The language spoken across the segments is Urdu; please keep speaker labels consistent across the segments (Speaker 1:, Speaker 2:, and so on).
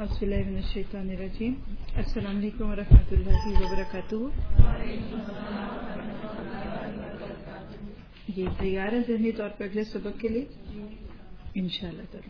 Speaker 1: أعوذ بالله من الشيطان الرجيم السلام علیکم ورحمۃ اللہ وبرکاتہ. یہ تیار ہے ذہنی طور پر اگلے سبق کے لیے انشاءاللہ تعالی.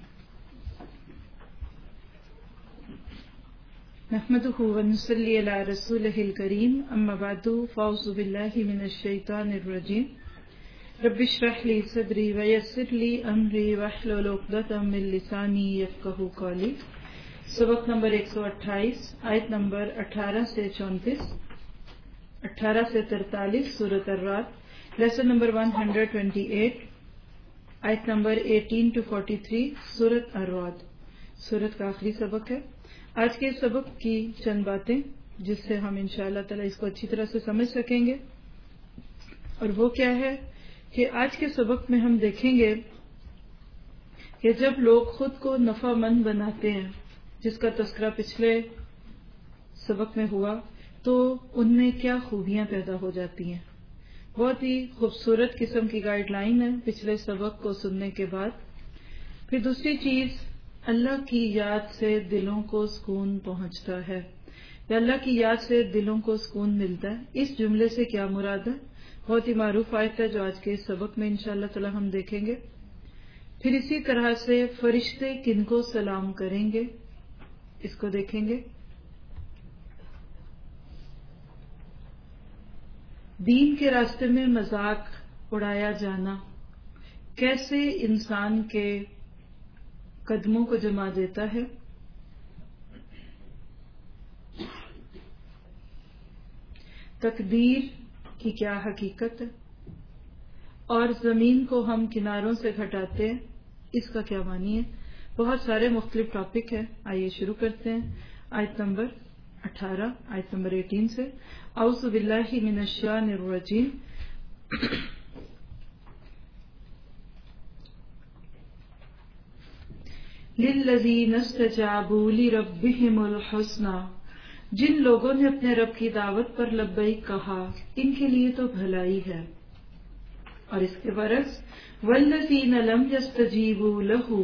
Speaker 1: نحمده ونصلي على رسوله الكريم اما بعد فاعوذ بالله من الشيطان الرجيم. رب اشرح لي صدري ويسر لي امري واحلل عقدة من لساني يفقهوا قولي. سبق نمبر 128 آیت نمبر 18 سے 34 18 سے 43 سورۃ الرعد. لیسن نمبر 128 آیت نمبر 18 to 43 سورۃ الرعد. سورت کا آخری سبق ہے. آج کے سبق کی چند باتیں جس سے ہم انشاءاللہ تعالی اس کو اچھی طرح سے سمجھ سکیں گے، اور وہ کیا ہے کہ آج کے سبق میں ہم دیکھیں گے کہ جب لوگ خود کو نفع مند بناتے ہیں، جس کا تذکرہ پچھلے سبق میں ہوا، تو ان میں کیا خوبیاں پیدا ہو جاتی ہیں. بہت ہی خوبصورت قسم کی گائیڈ لائن ہے پچھلے سبق کو سننے کے بعد. پھر دوسری چیز، اللہ کی یاد سے دلوں کو سکون پہنچتا ہے، یا اللہ کی یاد سے دلوں کو سکون ملتا ہے. اس جملے سے کیا مراد ہے؟ بہت ہی معروف آیت ہے جو آج کے سبق میں انشاءاللہ تعالی ہم دیکھیں گے. پھر اسی طرح سے فرشتے کن کو سلام کریں گے، اس کو دیکھیں گے. دین کے راستے میں مذاق اڑایا جانا کیسے انسان کے قدموں کو جما دیتا ہے. تقدیر کی کیا حقیقت ہے، اور زمین کو ہم کناروں سے گھٹاتے ہیں، اس کا کیا معنی ہے. بہت سارے مختلف ٹاپک ہیں. آئیے شروع کرتے ہیں آیت نمبر 18 آیت نمبر 18 سے. اعوذ باللہ من الشیطان الرجیم. للذین استجابوا لربهم الحسنی، جن لوگوں نے اپنے رب کی دعوت پر لبیک کہا ان کے لیے تو بھلائی ہے. اور اس کے برعکس والذین لم یستجیبوا لہ،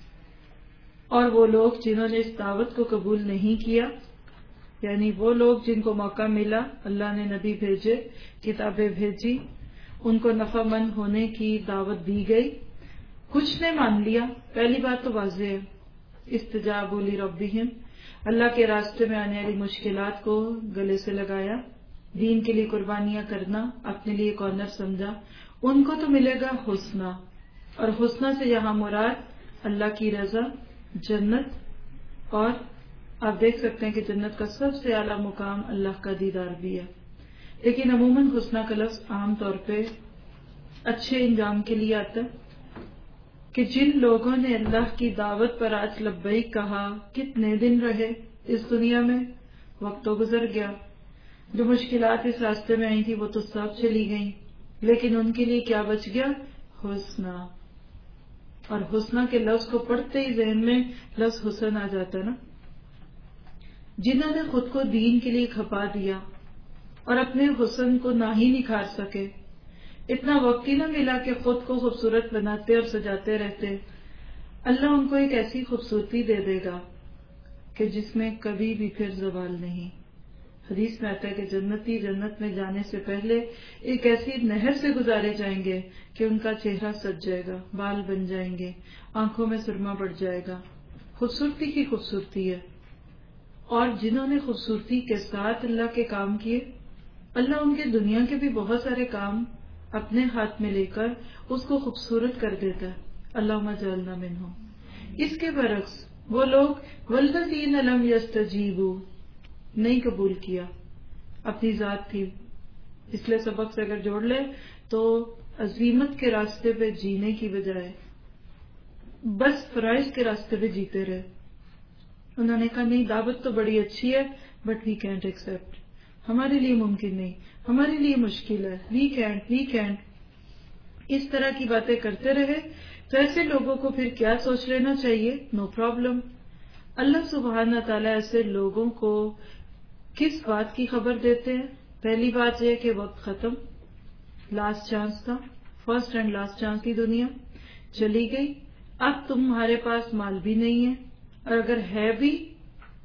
Speaker 1: اور وہ لوگ جنہوں نے اس دعوت کو قبول نہیں کیا، یعنی وہ لوگ جن کو موقع ملا، اللہ نے نبی بھیجے، کتابیں بھیجی، ان کو نفع مند ہونے کی دعوت دی گئی، کچھ نے مان لیا. پہلی بات تو واضح ہے، استجابوا لربہم، اللہ کے راستے میں آنے والی مشکلات کو گلے سے لگایا، دین کے لیے قربانیاں کرنا، اپنے لیے کارنر سمجھا، ان کو تو ملے گا حسنہ. اور حسنہ سے یہاں مراد اللہ کی رضا، جنت. اور آپ دیکھ سکتے ہیں کہ جنت کا سب سے اعلیٰ مقام اللہ کا دیدار بھی ہے. لیکن عموماً حسنہ کا لفظ عام طور پہ اچھے انجام کے لیے آتا ہے، کہ جن لوگوں نے اللہ کی دعوت پر آج لبیک کہا، کتنے دن رہے اس دنیا میں، وقت تو گزر گیا، جو مشکلات اس راستے میں آئی تھی وہ تو سب چلی گئیں، لیکن ان کے لیے کیا بچ گیا؟ حسنہ. اور حسنہ کے لفظ کو پڑھتے ہی ذہن میں لفظ حسن آ جاتا ہے نا. جنہوں نے خود کو دین کے لیے کھپا دیا اور اپنے حسن کو نہ ہی نکھار سکے، اتنا وقت ہی نہ ملا کہ خود کو خوبصورت بناتے اور سجاتے رہتے، اللہ ان کو ایک ایسی خوبصورتی دے دے گا کہ جس میں کبھی بھی پھر زوال نہیں. حدیث میں آتا ہے کہ جنتی جنت میں جانے سے پہلے ایک ایسی نہر سے گزارے جائیں گے کہ ان کا چہرہ سج جائے گا، بال بن جائیں گے، آنکھوں میں سرما بڑھ جائے گا. خوبصورتی کی خوبصورتی ہے. اور جنہوں نے خوبصورتی کے ساتھ اللہ کے کام کیے، اللہ ان کے دنیا کے بھی بہت سارے کام اپنے ہاتھ میں لے کر اس کو خوبصورت کر دیتا ہے. اللہم اجعلنا منہم. اس کے برعکس وہ لوگ والذین لم یستجیبوا، نہیں قبول کیا، اپنی ذات تھی. پچھلے سبق سے اگر جوڑ لے تو عزیمت کے راستے پہ جینے کی بجائے بس فرائض کے راستے پہ جیتے رہے. انہوں نے کہا نہیں، دعوت تو بڑی اچھی ہے بٹ وی کینٹ ایکسپٹ، ہمارے لیے ممکن نہیں، ہمارے لیے مشکل ہے، وی کینٹ. اس طرح کی باتیں کرتے رہے. تو ایسے لوگوں کو پھر کیا سوچ لینا چاہیے؟ No problem. اللہ سبحانہ تعالیٰ ایسے لوگوں کو کس بات کی خبر دیتے ہیں؟ پہلی بات یہ کہ وقت ختم، لاسٹ چانس تھا، فرسٹ اینڈ لاسٹ چانس کی دنیا چلی گئی. اب تمہارے پاس مال بھی نہیں ہے، اور اگر ہے بھی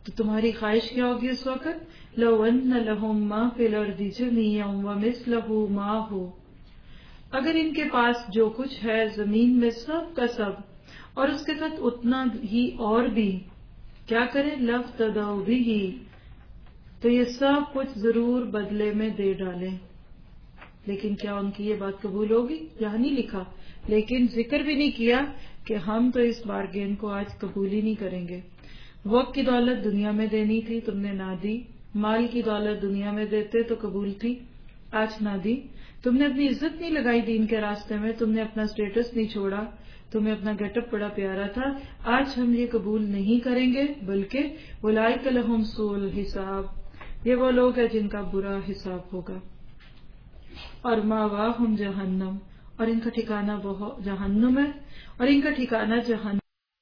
Speaker 1: تو تمہاری خواہش کیا ہوگی اس وقت؟ لو ان لہم ما فی الارض جمیعا ومثلہ معہ، اگر ان کے پاس جو کچھ ہے زمین میں سب کا سب اور اس کے ساتھ اتنا ہی اور بھی کیا کریں؟ لافتدوا بہ، تو یہ سب کچھ ضرور بدلے میں دے ڈالیں. لیکن کیا ان کی یہ بات قبول ہوگی؟ یہاں نہیں لکھا، لیکن ذکر بھی نہیں کیا کہ ہم تو اس بارگین کو آج قبول ہی نہیں کریں گے. وقت کی دولت دنیا میں دینی تھی، تم نے نہ دی. مال کی دولت دنیا میں دیتے تو قبول تھی، آج نہ دی. تم نے اپنی عزت نہیں لگائی دین کے راستے میں، تم نے اپنا سٹیٹس نہیں چھوڑا، تمہیں اپنا گیٹ اپ بڑا پیارا تھا، آج ہم یہ قبول نہیں کریں گے. بلکہ اولئک لہم سوء الحساب، یہ وہ لوگ ہیں جن کا برا حساب ہوگا. اور ماواہم جہنم، اور ان کا ٹھکانہ جہنم ہے، اور ان کا ٹھکانہ جہنم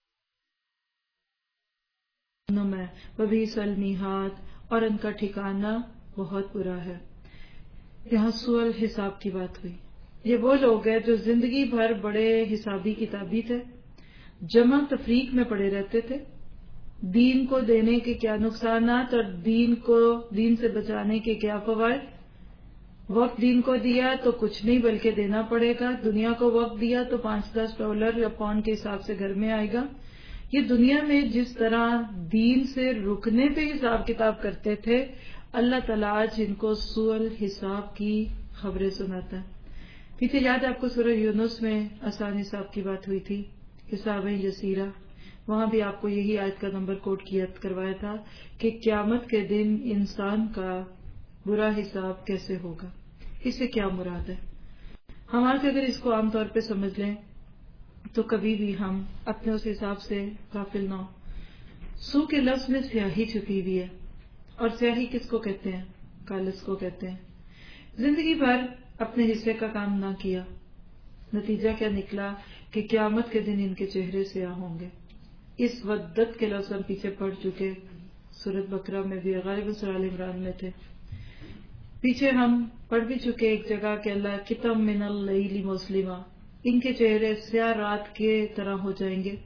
Speaker 1: ہے. وبئس المہاد، اور ان کا ٹھکانہ بہت برا ہے. یہاں سوء الحساب کی بات ہوئی. یہ وہ لوگ ہیں جو زندگی بھر بڑے حسابی کتابی تھے، جمع تفریق میں پڑے رہتے تھے. دین کو دینے کے کیا نقصانات اور دین سے بچانے کے کیا فوائد. وقت دین کو دیا تو کچھ نہیں بلکہ دینا پڑے گا. دنیا کو وقت دیا تو $5-10 یا پاؤنڈ کے حساب سے گھر میں آئے گا. یہ دنیا میں جس طرح دین سے رکنے پہ حساب کتاب کرتے تھے، اللہ تعالیٰ آج ان کو سوء الحساب کی خبریں سناتا ہے. پیچھے یاد ہے آپ کو سورہ یونس میں آسان حساب کی بات ہوئی تھی، حساب یسیرہ. وہاں بھی آپ کو یہی آیت کا نمبر کوٹ کروایا تھا کہ قیامت کے دن انسان کا برا حساب کیسے ہوگا. اس سے کیا مراد ہے؟ ہم آج اگر اس کو عام طور پہ سمجھ لیں تو کبھی بھی ہم اپنے اس حساب سے غافل نہ ہو. سو کے لفظ میں سیاہی چھپی ہوئی ہے، اور سیاہی کس کو کہتے ہیں؟ کالس کو کہتے ہیں. زندگی بھر اپنے حصے کا کام نہ کیا، نتیجہ کیا نکلا کہ قیامت کے دن ان کے چہرے سیاہ ہوں گے. اس ودت کے لفظ ہم پیچھے پڑھ چکے، سورۃ بقرہ میں بھی، غالباً سورہ آل عمران میں تھے. پیچھے ہم پڑھ بھی چکے ایک جگہ کہ اللہ کتم من اللیل مسلمہ، ان کے چہرے سیاہ رات کے طرح ہو جائیں گے.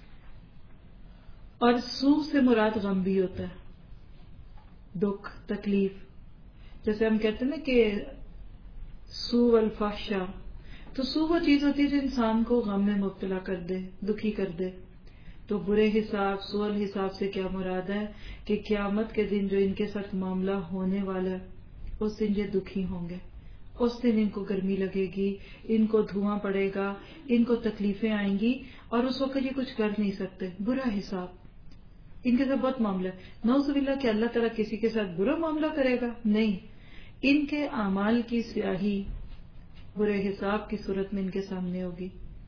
Speaker 1: اور سو سے مراد غم بھی ہوتا ہے، دکھ، تکلیف. جیسے ہم کہتے ہیں نا کہ سو الفحشاء، تو سو وہ چیز ہوتی ہے جو انسان کو غم میں مبتلا کر دے، دکھی کر دے. تو برے حساب، سوء الحساب سے کیا مراد ہے کہ قیامت کے دن جو ان کے ساتھ معاملہ ہونے والا ہے، اس دن یہ دکھی ہوں گے. اس دن ان کو گرمی لگے گی، ان کو دھواں پڑے گا، ان کو تکلیفیں آئیں گی، اور اس وقت یہ کچھ کر نہیں سکتے. برا حساب ان کے ساتھ بہت معاملہ ہے. نعوذ باللہ کہ اللہ تعالیٰ کسی کے ساتھ برا معاملہ کرے گا، نہیں. ان کے اعمال کی سیاہی برے حساب کی صورت میں ان کے سامنے ہوگی.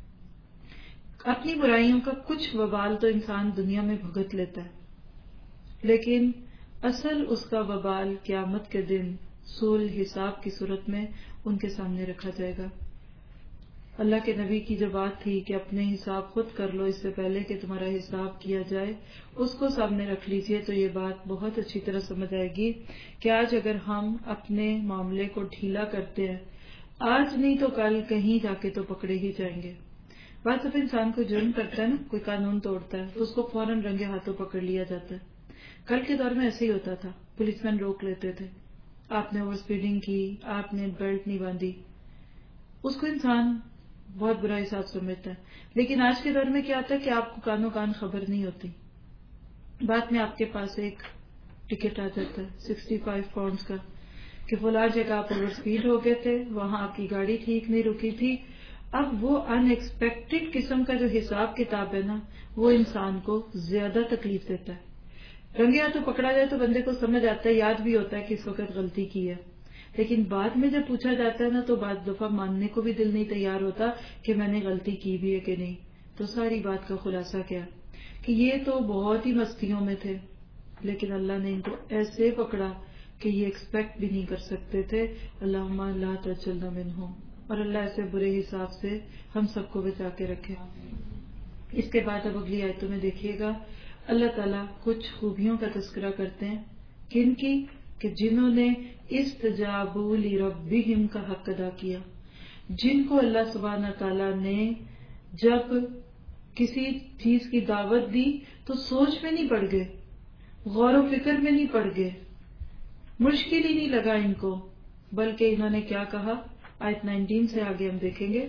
Speaker 1: اپنی برائیوں کا کچھ وبال تو انسان دنیا میں بھگت لیتا ہے، لیکن اصل اس کا وبال قیامت کے دن سوء الحساب کی صورت میں ان کے سامنے رکھا جائے گا. اللہ کے نبی کی جو بات تھی کہ اپنے حساب خود کر لو اس سے پہلے کہ تمہارا حساب کیا جائے، اس کو سامنے رکھ لیجئے تو یہ بات بہت اچھی طرح سمجھ آئے گی کہ آج اگر ہم اپنے معاملے کو ڈھیلا کرتے ہیں، آج نہیں تو کل کہیں جا کے تو پکڑے ہی جائیں گے. بعض دفعہ انسان کو جرم کرتا ہے نا، کوئی قانون توڑتا ہے تو اس کو فوراً رنگے ہاتھوں پکڑ لیا جاتا ہے. کل کے دور میں ایسے ہی ہوتا تھا، پولیس مین روک لیتے تھے، آپ نے اوور اسپیڈنگ کی، آپ نے بیلٹ نہیں باندھی، اس کو انسان بہت برا حساب سمجھتا ہے. لیکن آج کے دور میں کیا ہوتا ہے کہ آپ کو کانوں کان خبر نہیں ہوتی، بعد میں آپ کے پاس ایک ٹکٹ آ جاتا ہے 65 پاؤنڈز کا کہ فلاں جگہ آپ اوور اسپیڈ ہو گئے تھے، وہاں آپ کی گاڑی ٹھیک نہیں رکی تھی. اب وہ ان ایکسپیکٹڈ قسم کا جو حساب کتاب ہے نا، وہ انسان کو زیادہ تکلیف دیتا ہے. رنگے ہاتھوں پکڑا جائے تو بندے کو سمجھ آتا ہے، یاد بھی ہوتا ہے کہ اس وقت غلطی کی ہے، لیکن بعد میں جب پوچھا جاتا ہے نا تو بعض دفعہ ماننے کو بھی دل نہیں تیار ہوتا کہ میں نے غلطی کی بھی ہے کہ نہیں. تو ساری بات کا خلاصہ کیا کہ یہ تو بہت ہی مستیوں میں تھے، لیکن اللہ نے ان کو ایسے پکڑا کہ یہ ایکسپیکٹ بھی نہیں کر سکتے تھے. اللہم لا تجعلنا منہم، اور اللہ ایسے برے حساب سے ہم سب کو بچا کے رکھے. اس کے بعد اب اگلی آیتوں میں دیکھیے گا اللہ تعالیٰ کچھ خوبیوں کا تذکرہ کرتے ہیں. کن کی؟ کہ جنہوں نے استجابوا لربہم کا حق ادا کیا، جن کو اللہ سبحانہ تعالیٰ نے جب کسی چیز کی دعوت دی تو سوچ میں نہیں پڑ گئے، غور و فکر میں نہیں پڑ گئے، مشکل ہی نہیں لگا ان کو، بلکہ انہوں نے کیا کہا؟ آیت 19 سے آگے ہم دیکھیں گے،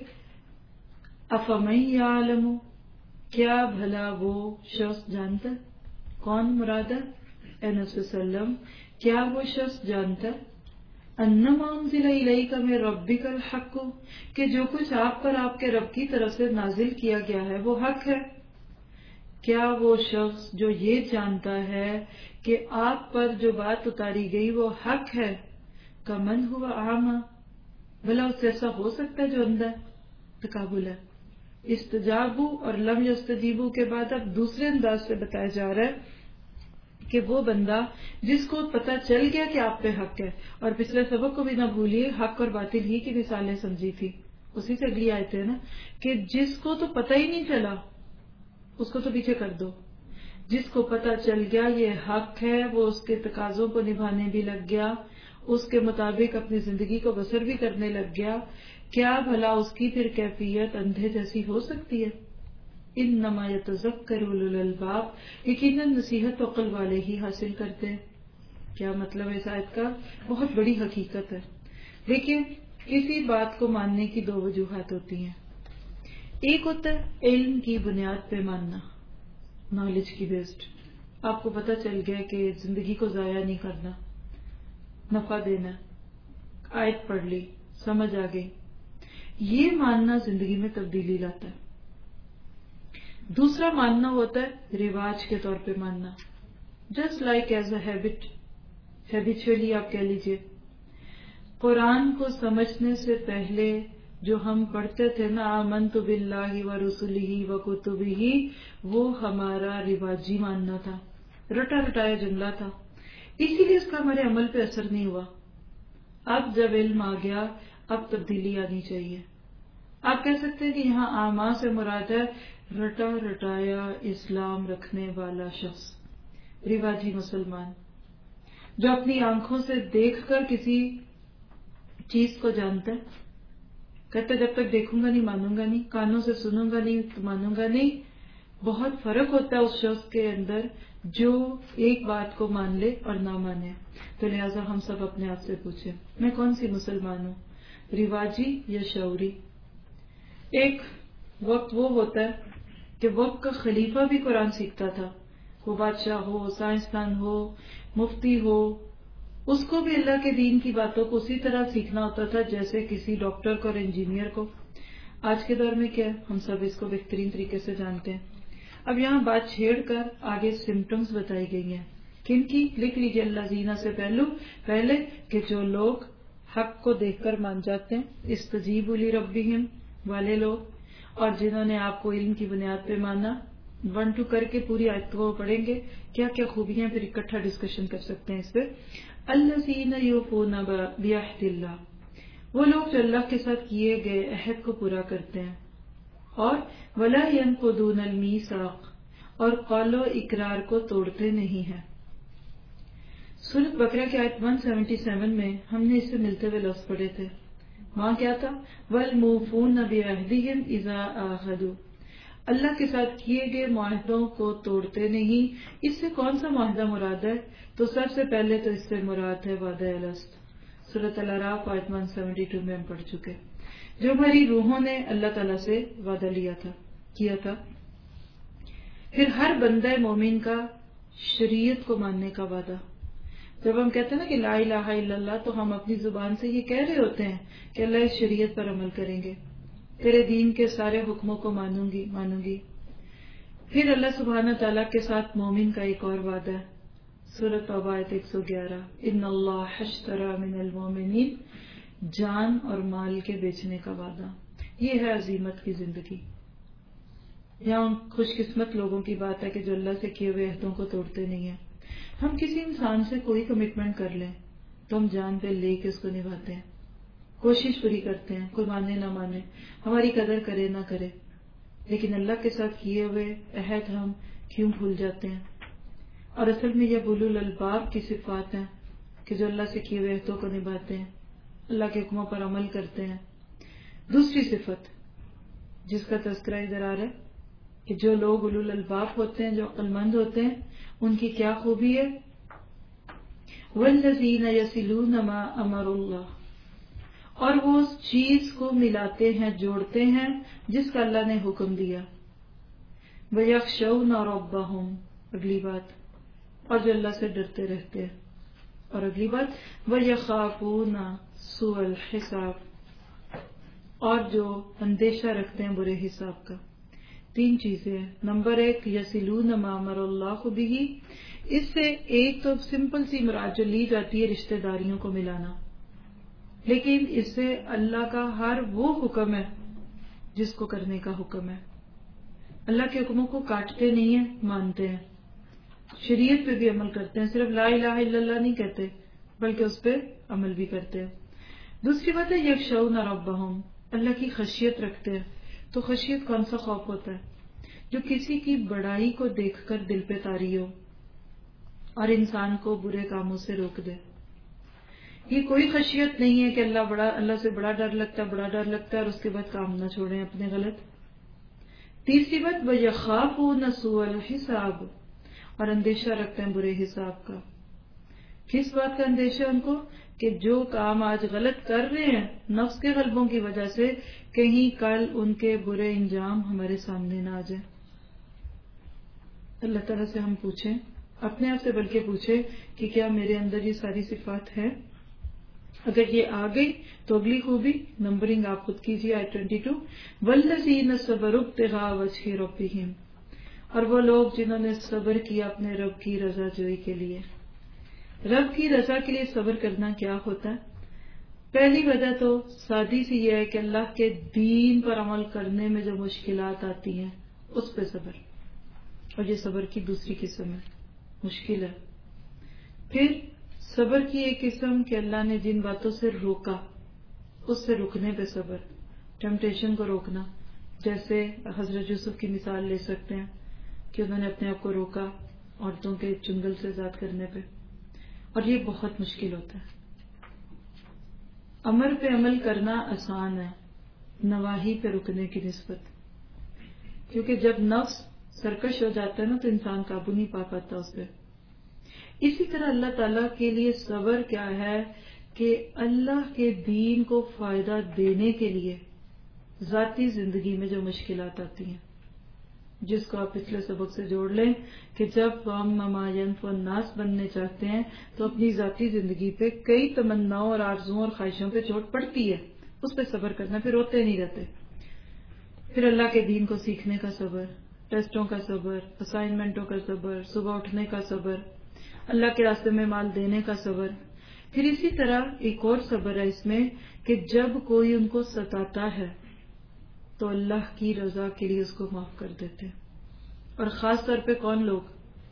Speaker 1: افمن یعلم، کیا بھلا وہ شخص جانتا ہے؟ کون مراد ہے؟ اے نبی صلی اللہ علیہ وسلم، کیا وہ شخص جانتا ہے انما انزل الیک من ربک الحق، کہ جو کچھ آپ پر آپ کے رب کی طرف سے نازل کیا گیا ہے وہ حق ہے؟ کیا وہ شخص جو یہ جانتا ہے کہ آپ پر جو بات اتاری گئی وہ حق ہے، کمن ہوا اعمی، بھلا اس سے ایسا ہو سکتا ہے جو اندھا ہے؟ تقابل ہے۔ استجابو اور لم یستجیبو کے بعد اب دوسرے انداز سے بتایا جا رہا ہے کہ وہ بندہ جس کو پتہ چل گیا کہ آپ پہ حق ہے، اور پچھلے سبق کو بھی نہ بھولیے، حق اور باطل ہی کی مثالیں سمجھی تھی، اسی سے اگلی آیت ہے نا، کہ جس کو تو پتہ ہی نہیں چلا اس کو تو پیچھے کر دو، جس کو پتہ چل گیا یہ حق ہے، وہ اس کے تقاضوں کو نبھانے بھی لگ گیا، اس کے مطابق اپنی زندگی کو بسر بھی کرنے لگ گیا، کیا بھلا اس کی پھر کیفیت اندھے جیسی ہو سکتی ہے؟ انما یتذکر اولو الالباب، یقیناً نصیحت تو عقل والے ہی حاصل کرتے ہیں۔ کیا مطلب ہے اس آیت کا؟ بہت بڑی حقیقت ہے۔ دیکھیں، کسی بات کو ماننے کی دو وجوہات ہوتی ہیں، ایک ہوتا ہے علم کی بنیاد پہ ماننا، نالج کی بیسڈ، آپ کو پتہ چل گیا کہ زندگی کو ضائع نہیں کرنا، نفع دینا، آیت پڑھ لی، سمجھ آ گئی، یہ ماننا زندگی میں تبدیلی لاتا ہے۔ دوسرا ماننا ہوتا ہے رواج کے طور پہ ماننا، just like as a habit, habitually آپ کہہ لیجئے۔ قرآن کو سمجھنے سے پہلے جو ہم پڑھتے تھے نا، آمنت باللہ ورسلہ وکتبہ، وہ ہمارا رواجی ماننا تھا، رٹا رٹایا جملہ تھا، اسی لیے اس کا ہمارے عمل پہ اثر نہیں ہوا۔ اب جب علم آ گیا، اب تبدیلی آنی چاہیے۔ آپ کہہ سکتے ہیں کہ یہاں آما سے مراد ہے رٹا رٹایا اسلام رکھنے والا شخص، رواجی مسلمان، جو اپنی آنکھوں سے دیکھ کر کسی چیز کو جانتا ہے، کہتے جب تک دیکھوں گا نہیں مانوں گا نہیں، کانوں سے سنوں گا نہیں تو مانوں گا نہیں۔ بہت فرق ہوتا ہے اس شخص کے اندر جو ایک بات کو مان لے اور نہ مانے۔ تو لہٰذا ہم سب اپنے آپ سے پوچھیں، میں کون سی مسلمان ہوں، رواجی یا شعوری؟ ایک وقت وہ ہوتا ہے کہ وقت کا خلیفہ بھی قرآن سیکھتا تھا، وہ بادشاہ ہو، سائنسدان ہو، مفتی ہو، اس کو بھی اللہ کے دین کی باتوں کو اسی طرح سیکھنا ہوتا تھا جیسے کسی ڈاکٹر کو اور انجینئر کو۔ آج کے دور میں کیا ہے، ہم سب اس کو بہترین طریقے سے جانتے ہیں۔ اب یہاں بات چھیڑ کر آگے سمٹمز بتائی گئی ہیں، کن کی؟ لکھ لیجیے اللہ زینہ سے پہلے کہ جو لوگ حق کو دیکھ کر مان جاتے ہیں، استجیبوا لربہم والے لوگ، اور جنہوں نے آپ کو علم کی بنیاد پہ مانا۔ 1-2 کر کے پوری آیت کو پڑھیں گے، کیا کیا خوبیاں، پھر اکٹھا ڈسکشن کر سکتے ہیں اس پہ۔ الذین یوفون بعہد اللہ، وہ لوگ جو اللہ کے ساتھ کیے گئے عہد کو پورا کرتے ہیں، اور ولا ینقضون المیثاق، اور قول و اقرار کو توڑتے نہیں ہیں۔ سورۃ بقرہ کی آیت 177 میں ہم نے اس سے ملتے ہوئے لفظ پڑھے تھے، وہاں کیا تھا؟ وَالْمُوفُونَ بِعَہْدِهِمْ إِذَا عَاهَدُوا، اللہ کے ساتھ کیے گئے معاہدوں کو توڑتے نہیں۔ اس سے کون سا معاہدہ مراد ہے؟ تو سب سے پہلے تو اس سے مراد ہے وعدہ الست، سورۃ الاعراف آیت 172 میں ہم پڑھ چکے، جو ہماری روحوں نے اللہ تعالیٰ سے وعدہ کیا تھا۔ پھر ہر بندہ مومن کا شریعت کو ماننے کا وعدہ۔ جب ہم کہتے ہیں نا کہ لا الہ الا اللہ، تو ہم اپنی زبان سے یہ کہہ رہے ہوتے ہیں کہ اللہ اس شریعت پر عمل کریں گے، تیرے دین کے سارے حکموں کو مانوں گی۔ پھر اللہ سبحانہ تعالیٰ کے ساتھ مومن کا ایک اور وعدہ ہے، سورۃ توبہ آیت 111، ان اللہ اشتری من المؤمنین، جان اور مال کے بیچنے کا وعدہ۔ یہ ہے عزیمت کی زندگی۔ یہاں خوش قسمت لوگوں کی بات ہے کہ جو اللہ سے کیے ہوئے عہدوں کو توڑتے نہیں ہیں۔ ہم کسی انسان سے کوئی کمٹمنٹ کر لیں تو ہم جان پہ لے کے اس کو نبھاتے ہیں، کوشش پوری کرتے ہیں، کوئی مانے نہ مانے، ہماری قدر کرے نہ کرے، لیکن اللہ کے ساتھ کیے ہوئے عہد ہم کیوں بھول جاتے ہیں؟ اور اصل میں یہ اولو الالباب کی صفات ہیں کہ جو اللہ سے کیے ہوئے عہدوں کو نبھاتے ہیں، اللہ کے حکموں پر عمل کرتے ہیں۔ دوسری صفت جس کا تذکرہ ادھر آ رہا ہے کہ جو لوگ اولو الالباب ہوتے ہیں، جو عقل مند ہوتے ہیں، उनकी क्या खूबी है, वल्लज़ीना यसिलून मा अमरुल्लाह, और वो उस चीज को मिलाते हैं, जोड़ते हैं जिसका अल्लाह ने हुक्म दिया। वयख्शौना रब्बहुम, अगली बात, और जो अल्लाह से डरते रहते हैं। और अगली बात, वयखाफूना सुअल हिसाब, और जो अंदेशा रखते हैं बुरे हिसाब का। 3 चीजें हैं। नंबर 1, यसिलून मा अमरुल्लाह बिही, इससे एक तो सिंपल सी मुराद जो ली जाती है रिश्तेदारियों को मिलाना, लेकिन इससे अल्लाह का हर वो हुक्म है जिसको करने का हुक्म है। अल्लाह के हुक्मों को काटते नहीं है, मानते हैं, शरीयत पे भी अमल करते हैं, सिर्फ ला इलाहा इल्लल्लाह नहीं कहते बल्कि उस पर अमल भी करते हैं। दूसरी बात है यख्शौना रब्बहुम, अल्लाह की खशियत रखते हैं। तो खशियत कौन सा खौफ होता है, जो किसी की बड़ाई को देखकर दिल पे तारी हो और इंसान को बुरे कामों से रोक दे। ये कोई खशियत नहीं है कि अल्लाह से बड़ा डर लगता है और उसके बाद काम न छोड़ें अपने गलत। तीसरी बात, वयखाफून सुअल हिसाब, और अंदेशा रखते हैं बुरे हिसाब का। किस बात का अंदेशा उनको, कि जो काम आज गलत कर रहे हैं नफ्स के गलबों की वजह से, कहीं कल उनके बुरे इंजाम हमारे सामने ना आ जाए। अल्लाह ताला से हम पूछें, अपने आप से बल्कि पूछे कि क्या मेरे अंदर ये सारी सिफात है। अगर ये आ गई तो अगली खूबी नंबरिंग आप खुद कीजिए, आयत 22, वल्लज़ीना सबरू इब्तिगा वजहि रब्बिहिम, और वो लोग जिन्होंने सब्र किया अपने रब की रजा जोई के लिए। रब की रजा के लिए सब्र करना क्या होता है? पहली वजह तो सादी सी यह है कि अल्लाह के दीन पर अमल करने में जो मुश्किलात आती हैं उस पर सब्र, और ये सब्र की दूसरी किस्म है, मुश्किल है। फिर सब्र की एक किस्म कि अल्लाह ने जिन बातों से रोका उससे रुकने पे सब्र, टेम्पटेशन को रोकना। जैसे हजरत यूसुफ की मिसाल ले सकते हैं कि उन्होंने अपने आप को रोका औरतों के चुंगल से आजाद करने पे, और ये बहुत मुश्किल होता है। अमर पे अमल करना आसान है, नवाही पे रुकने की निस्बत, क्योंकि जब नफ्स सरकश हो जाता है ना तो इंसान काबू नहीं पा पाता उस पर। इसी तरह अल्लाह ताला के लिए सब्र क्या है कि अल्लाह के दीन को फायदा देने के लिए जाती जिंदगी में जो मुश्किलात आती हैं, जिसको आप पिछले सबक से जोड़ लें कि जब हम ममायन नास बनने चाहते हैं तो अपनी जाती जिंदगी पे कई तमन्नाओं और आरजुओं और ख्वाहिशों पे चोट पड़ती है, उस पर सब्र करना, फिर रोते नहीं रहते। फिर अल्लाह के दीन को सीखने का सब्र, टेस्टों का सब्र, असाइनमेंटों का सब्र, सुबह उठने का सब्र, अल्लाह के रास्ते में माल देने का सब्र। फिर इसी तरह एक और सब्र है इसमें कि जब कोई उनको सताता है तो अल्लाह की रजा के लिए उसको माफ कर देते। और खास तौर पे कौन लोग,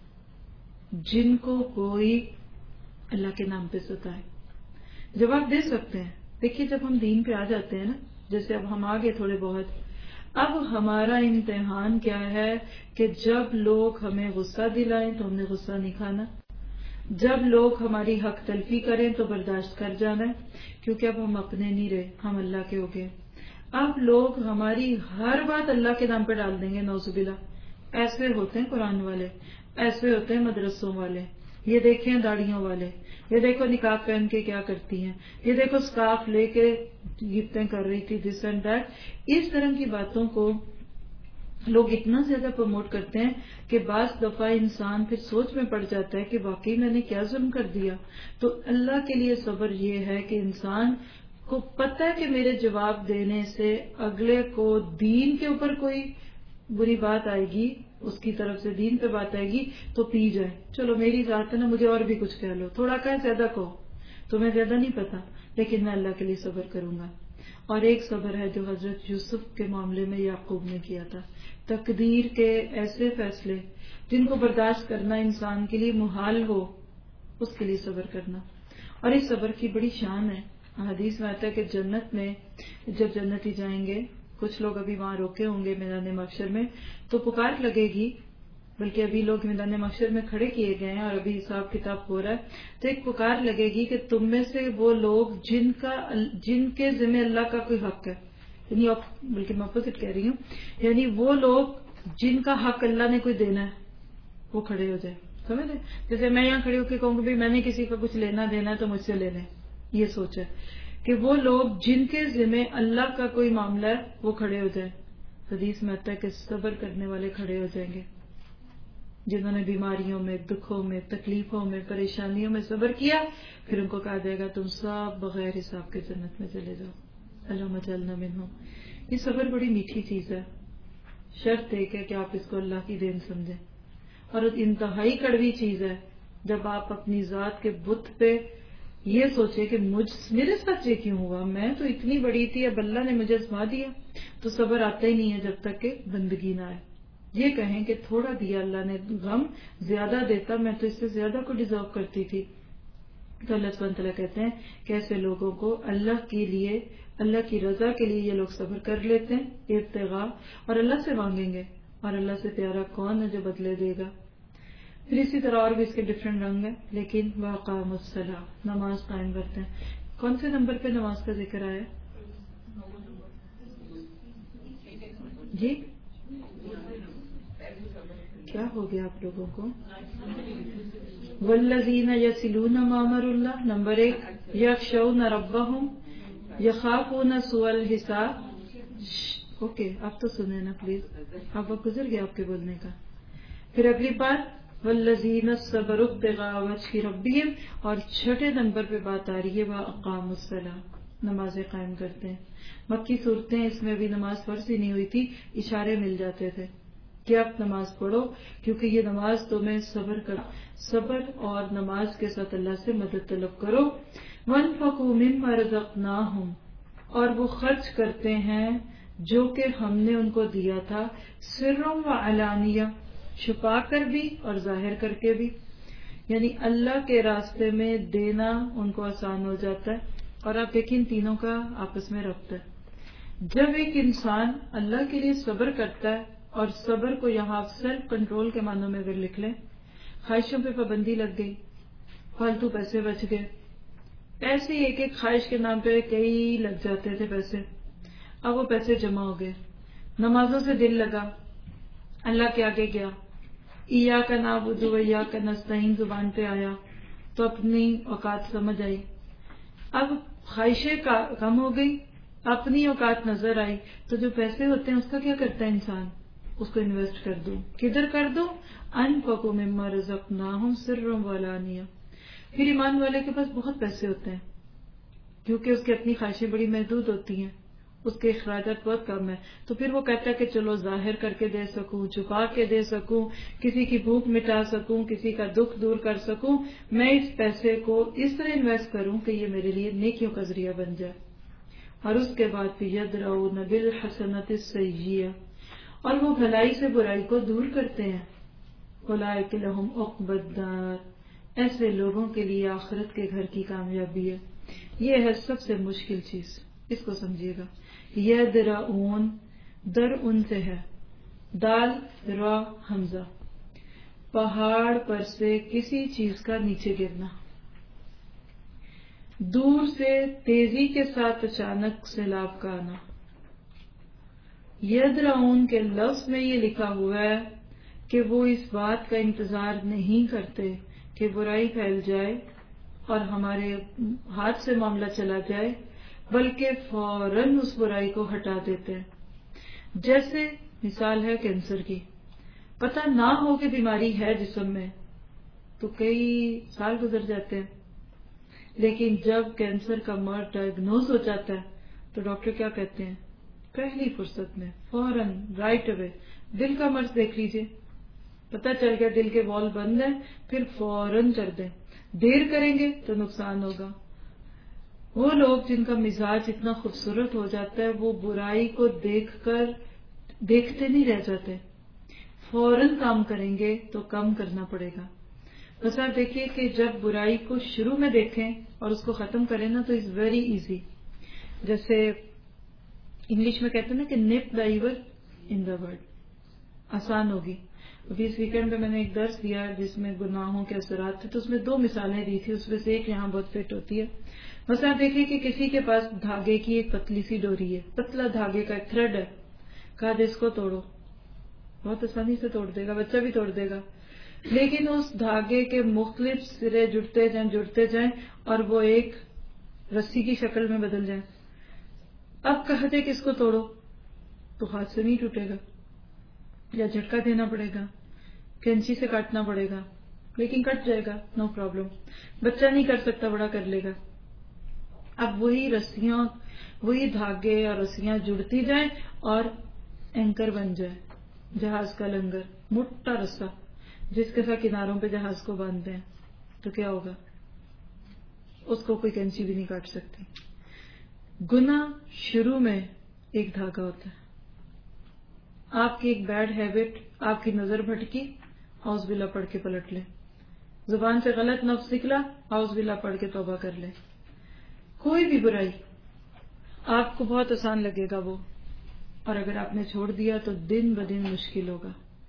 Speaker 1: जिनको कोई अल्लाह के नाम पे सताए। जवाब दे सकते हैं। देखिए जब हम दीन पे आ जाते हैं ना, जैसे अब हम आ गए थोड़े बहुत, अब हमारा इम्तिहान क्या है कि जब लोग हमें गुस्सा दिलाएं तो हमने गुस्सा नहीं खाना, जब लोग हमारी हक तलफी करें तो बर्दाश्त कर जाना है, क्योंकि अब हम अपने नहीं रहे, हम अल्लाह के हो गए। अब लोग हमारी हर बात अल्लाह के नाम पे डाल देंगे, नौजुबिल्ला। ऐसे होते हैं कुरान वाले, ऐसे होते हैं मदरसों वाले, ये देखें दाढ़ियों वाले, ये देखो निकाब पहन के क्या करती हैं, ये देखो स्कार्फ लेके गिफ्टें कर रही थी, दिस एंड दैट। इस तरह की बातों को लोग इतना ज्यादा प्रमोट करते हैं कि बास दफा इंसान फिर सोच में पड़ जाता है कि वाकई मैंने क्या जुल्म कर दिया। तो अल्लाह के लिए सब्र ये है कि इंसान को पता है कि मेरे जवाब देने से अगले को दीन के ऊपर कोई बुरी बात आएगी, उसकी तरफ से दीन पे बात आएगी तो पी जाए, चलो मेरी जात है ना, मुझे और भी कुछ कह लो, थोड़ा कहे ज्यादा कहो, तुम्हें ज्यादा नहीं पता, लेकिन मैं अल्लाह के लिए सब्र करूंगा। और एक सब्र है जो हजरत यूसुफ के मामले में याकूब ने किया था, तकदीर के ऐसे फैसले जिनको बर्दाश्त करना इंसान के लिए मुहाल हो, उसके लिए सब्र करना। और इस सब्र की बड़ी शान है। हदीस में आता है कि जन्नत में जब जन्नती जाएंगे, कुछ लोग अभी वहां रोके होंगे मैदान महशर में, तो पुकार लगेगी, बल्कि अभी लोग मैदान महशर में खड़े किए गए हैं और अभी हिसाब किताब हो रहा है, तो एक पुकार लगेगी कि तुम में से वो लोग जिनके जिम्मे अल्लाह का कोई हक है, यानी बल्कि मैं अपोजिट कह रही हूँ, यानी वो लोग जिनका हक अल्लाह ने कोई देना है, वो खड़े हो जाए। سمجھ رہے؟ جیسے میں یہاں کھڑی ہو کے کہوں کہ میں نے کسی کا کچھ لینا دینا ہے تو مجھ سے لے لیں، یہ سوچ ہے کہ وہ لوگ جن کے ذمہ اللہ کا کوئی معاملہ ہے وہ کھڑے ہو جائیں. حدیث میں آتا ہے کہ صبر کرنے والے کھڑے ہو جائیں گے، جنہوں نے بیماریوں میں، دکھوں میں، تکلیفوں میں، پریشانیوں میں صبر کیا، پھر ان کو کہا جائے گا تم سب بغیر حساب کے جنت میں چلے جاؤ. اللہم اجعلنا منہم. یہ صبر بڑی میٹھی چیز ہے، شرط ایک ہے کہ آپ اس کو اللہ کی دین سمجھیں، اور انتہائی کڑوی چیز ہے جب آپ اپنی ذات کے بت پہ یہ سوچے کہ میرے ساتھ یہ کیوں ہوا، میں تو اتنی بڑی تھی، اب اللہ نے مجھے آزما دیا. تو صبر آتا ہی نہیں ہے جب تک کہ بندگی نہ آئے. یہ کہیں کہ تھوڑا دیا اللہ نے، غم زیادہ دیتا، میں تو اس سے زیادہ کو ڈیزرو کرتی تھی. تو اللہ سبحانہ تعالیٰ کہتے ہیں کہ ایسے لوگوں کو اللہ کے لیے، اللہ کی رضا کے لیے یہ لوگ صبر کر لیتے ہیں ابتغاء، اور اللہ سے مانگیں گے، اور اللہ سے پیارا کون ہے جو بدلے دے گا. پھر اسی طرح اور بھی اس کے ڈفرینٹ رنگ ہیں، لیکن واقام الصلاۃ، نماز قائم کرتے ہیں. کون سے نمبر پہ نماز کا ذکر آیا جی؟ کیا ہو گیا آپ لوگوں کو؟ والذین یصلون ما امر اللہ، نمبر 1 یخشون ربہم یخافون سوء الحساب. اوکے آپ تو سنیں نا پلیز، آپ وقت گزر گیا آپ کے بولنے کا. پھر اگلی بات والذین صبروا ابتغاء وجہ ربہم، اور چھٹے نمبر پہ بات آ رہی ہے واقاموا الصلاۃ، نمازیں قائم کرتے ہیں. مکی صورتیں اس میں بھی نماز فرض ہی نہیں ہوئی تھی، اشارے مل جاتے تھے کہ آپ نماز پڑھو، کیونکہ یہ نماز تمہیں صبر اور نماز کے ساتھ اللہ سے مدد طلب کرو. وانفقوا مما رزقناہم، اور وہ خرچ کرتے ہیں جو کہ ہم نے ان کو دیا تھا، سرا وعلانیہ، چھپا کر بھی اور ظاہر کر کے بھی. یعنی اللہ کے راستے میں دینا ان کو آسان ہو جاتا ہے. اور آپ دیکھیں تینوں کا آپس میں ربط ہے. جب ایک انسان اللہ کے لیے صبر کرتا ہے، اور صبر کو یہاں آپ سیلف کنٹرول کے معنوں میں اگر لکھ لیں، خواہشوں پہ پابندی لگ گئی، فالتو پیسے بچ گئے، ایسے ہی ایک ایک خواہش کے نام پہ کئی لگ جاتے تھے پیسے، اب وہ پیسے جمع ہو گئے، نمازوں سے دل لگا، اللہ کے آگے گیا، ایاک نعبد و ایاک نستعین زبان پہ آیا تو اپنی اوقات سمجھ آئی. اب خواہشیں کم ہو گئی، اپنی اوقات نظر آئی، تو جو پیسے ہوتے ہیں اس کا کیا کرتا ہے انسان؟ اس کو انویسٹ کر دو. کدھر کر دو؟ انفقوا مما رزقناہم سرا وعلانیہ. پھر ایمان والے کے پاس بہت پیسے ہوتے ہیں، کیونکہ اس کی اپنی خواہشیں بڑی محدود ہوتی ہیں، اس کے اخراجات بہت کم ہیں، تو پھر وہ کہتا ہے کہ چلو ظاہر کر کے دے سکوں، چھپا کے دے سکوں، کسی کی بھوک مٹا سکوں، کسی کا دکھ دور کر سکوں، میں اس پیسے کو اس طرح انویسٹ کروں کہ یہ میرے لیے نیکیوں کا ذریعہ بن جائے. اور اس کے بعد پھر یدرؤون بالحسنۃ السیئۃ، اور وہ بھلائی سے برائی کو دور کرتے ہیں. اولئک لہم عقبی الدار، ایسے لوگوں کے لیے آخرت کے گھر کی کامیابی ہے. یہ ہے سب سے مشکل چیز، اس کو سمجھیے گا. یدرؤون، در ان سے ہے، دال را حمزہ، پہاڑ پر سے کسی چیز کا نیچے گرنا، دور سے تیزی کے ساتھ اچانک سیلاب کا آنا. یدرؤون کے لفظ میں یہ لکھا ہوا ہے کہ وہ اس بات کا انتظار نہیں کرتے کہ برائی پھیل جائے اور ہمارے ہاتھ سے معاملہ چلا جائے، بلکہ فوراً اس برائی کو ہٹا دیتے ہیں. جیسے مثال ہے کینسر کی، پتہ نہ ہو کہ بیماری ہے جسم میں تو کئی سال گزر جاتے ہیں، لیکن جب کینسر کا مرض ڈائگنوز ہو جاتا ہے تو ڈاکٹر کیا کہتے ہیں؟ پہلی فرصت میں فوراً رائٹ اوے دل کا مرض دیکھ لیجئے، پتہ چل گیا دل کے وال بند ہیں، پھر فوراً کر دیں. دیر کریں گے تو نقصان ہوگا. وہ لوگ جن کا مزاج اتنا خوبصورت ہو جاتا ہے، وہ برائی کو دیکھ کر دیکھتے نہیں رہ جاتے، فوراً کام کریں گے تو کم کرنا پڑے گا. بس آپ دیکھیے کہ جب برائی کو شروع میں دیکھیں اور اس کو ختم کریں نا تو اٹس ویری ایزی. جیسے انگلش میں کہتے ہیں نا کہ نپ دا ایول ان دا ورڈ، آسان ہوگی. ابھی اس ویکینڈ پہ میں نے ایک درس دیا جس میں گناہوں کے اثرات تھے، تو اس میں 2 مثالیں دی تھی، اس میں سے ایک یہاں بہت فٹ ہوتی ہے. بس آپ دیکھیں کہ کسی کے پاس دھاگے کی ایک پتلی سی ڈوری ہے، پتلا دھاگے کا ایک تھریڈ ہے، کہا دے اس کو توڑو، بہت آسانی سے توڑ دے گا، بچہ بھی توڑ دے گا. لیکن اس دھاگے کے مختلف سرے جڑتے جائیں اور وہ ایک رسی کی شکل میں بدل جائیں. اب کہتے کہ اس کو توڑو تو ہاتھ سے نہیں ٹوٹے گا، یا جھٹکا دینا پڑے گا، کینچی سے کاٹنا پڑے گا، لیکن کٹ جائے گا، نو پرابلم. بچہ نہیں کر سکتا، بڑا کر لے گا. اب وہی دھاگے اور رسیاں جڑتی جائیں اور اینکر بن جائے، جہاز کا لنگر، موٹا رسا جس کے ساتھ کناروں پہ جہاز کو باندھتے ہیں، تو کیا ہوگا؟ اس کو کوئی کینچی بھی نہیں کاٹ سکتی. گناہ شروع میں ایک دھاگا ہوتا ہے. آپ کی ایک بیڈ ہیبٹ، آپ کی نظر بھٹکی، اعوذ باللہ پڑھ کے پلٹ لیں. زبان سے غلط لفظ نکلا، اعوذ باللہ پڑھ کے توبہ کر لیں. کوئی بھی برائی آپ کو بہت آسان لگے گا وہ، اور اگر آپ نے چھوڑ دیا تو دن بدن مشکل ہوگا.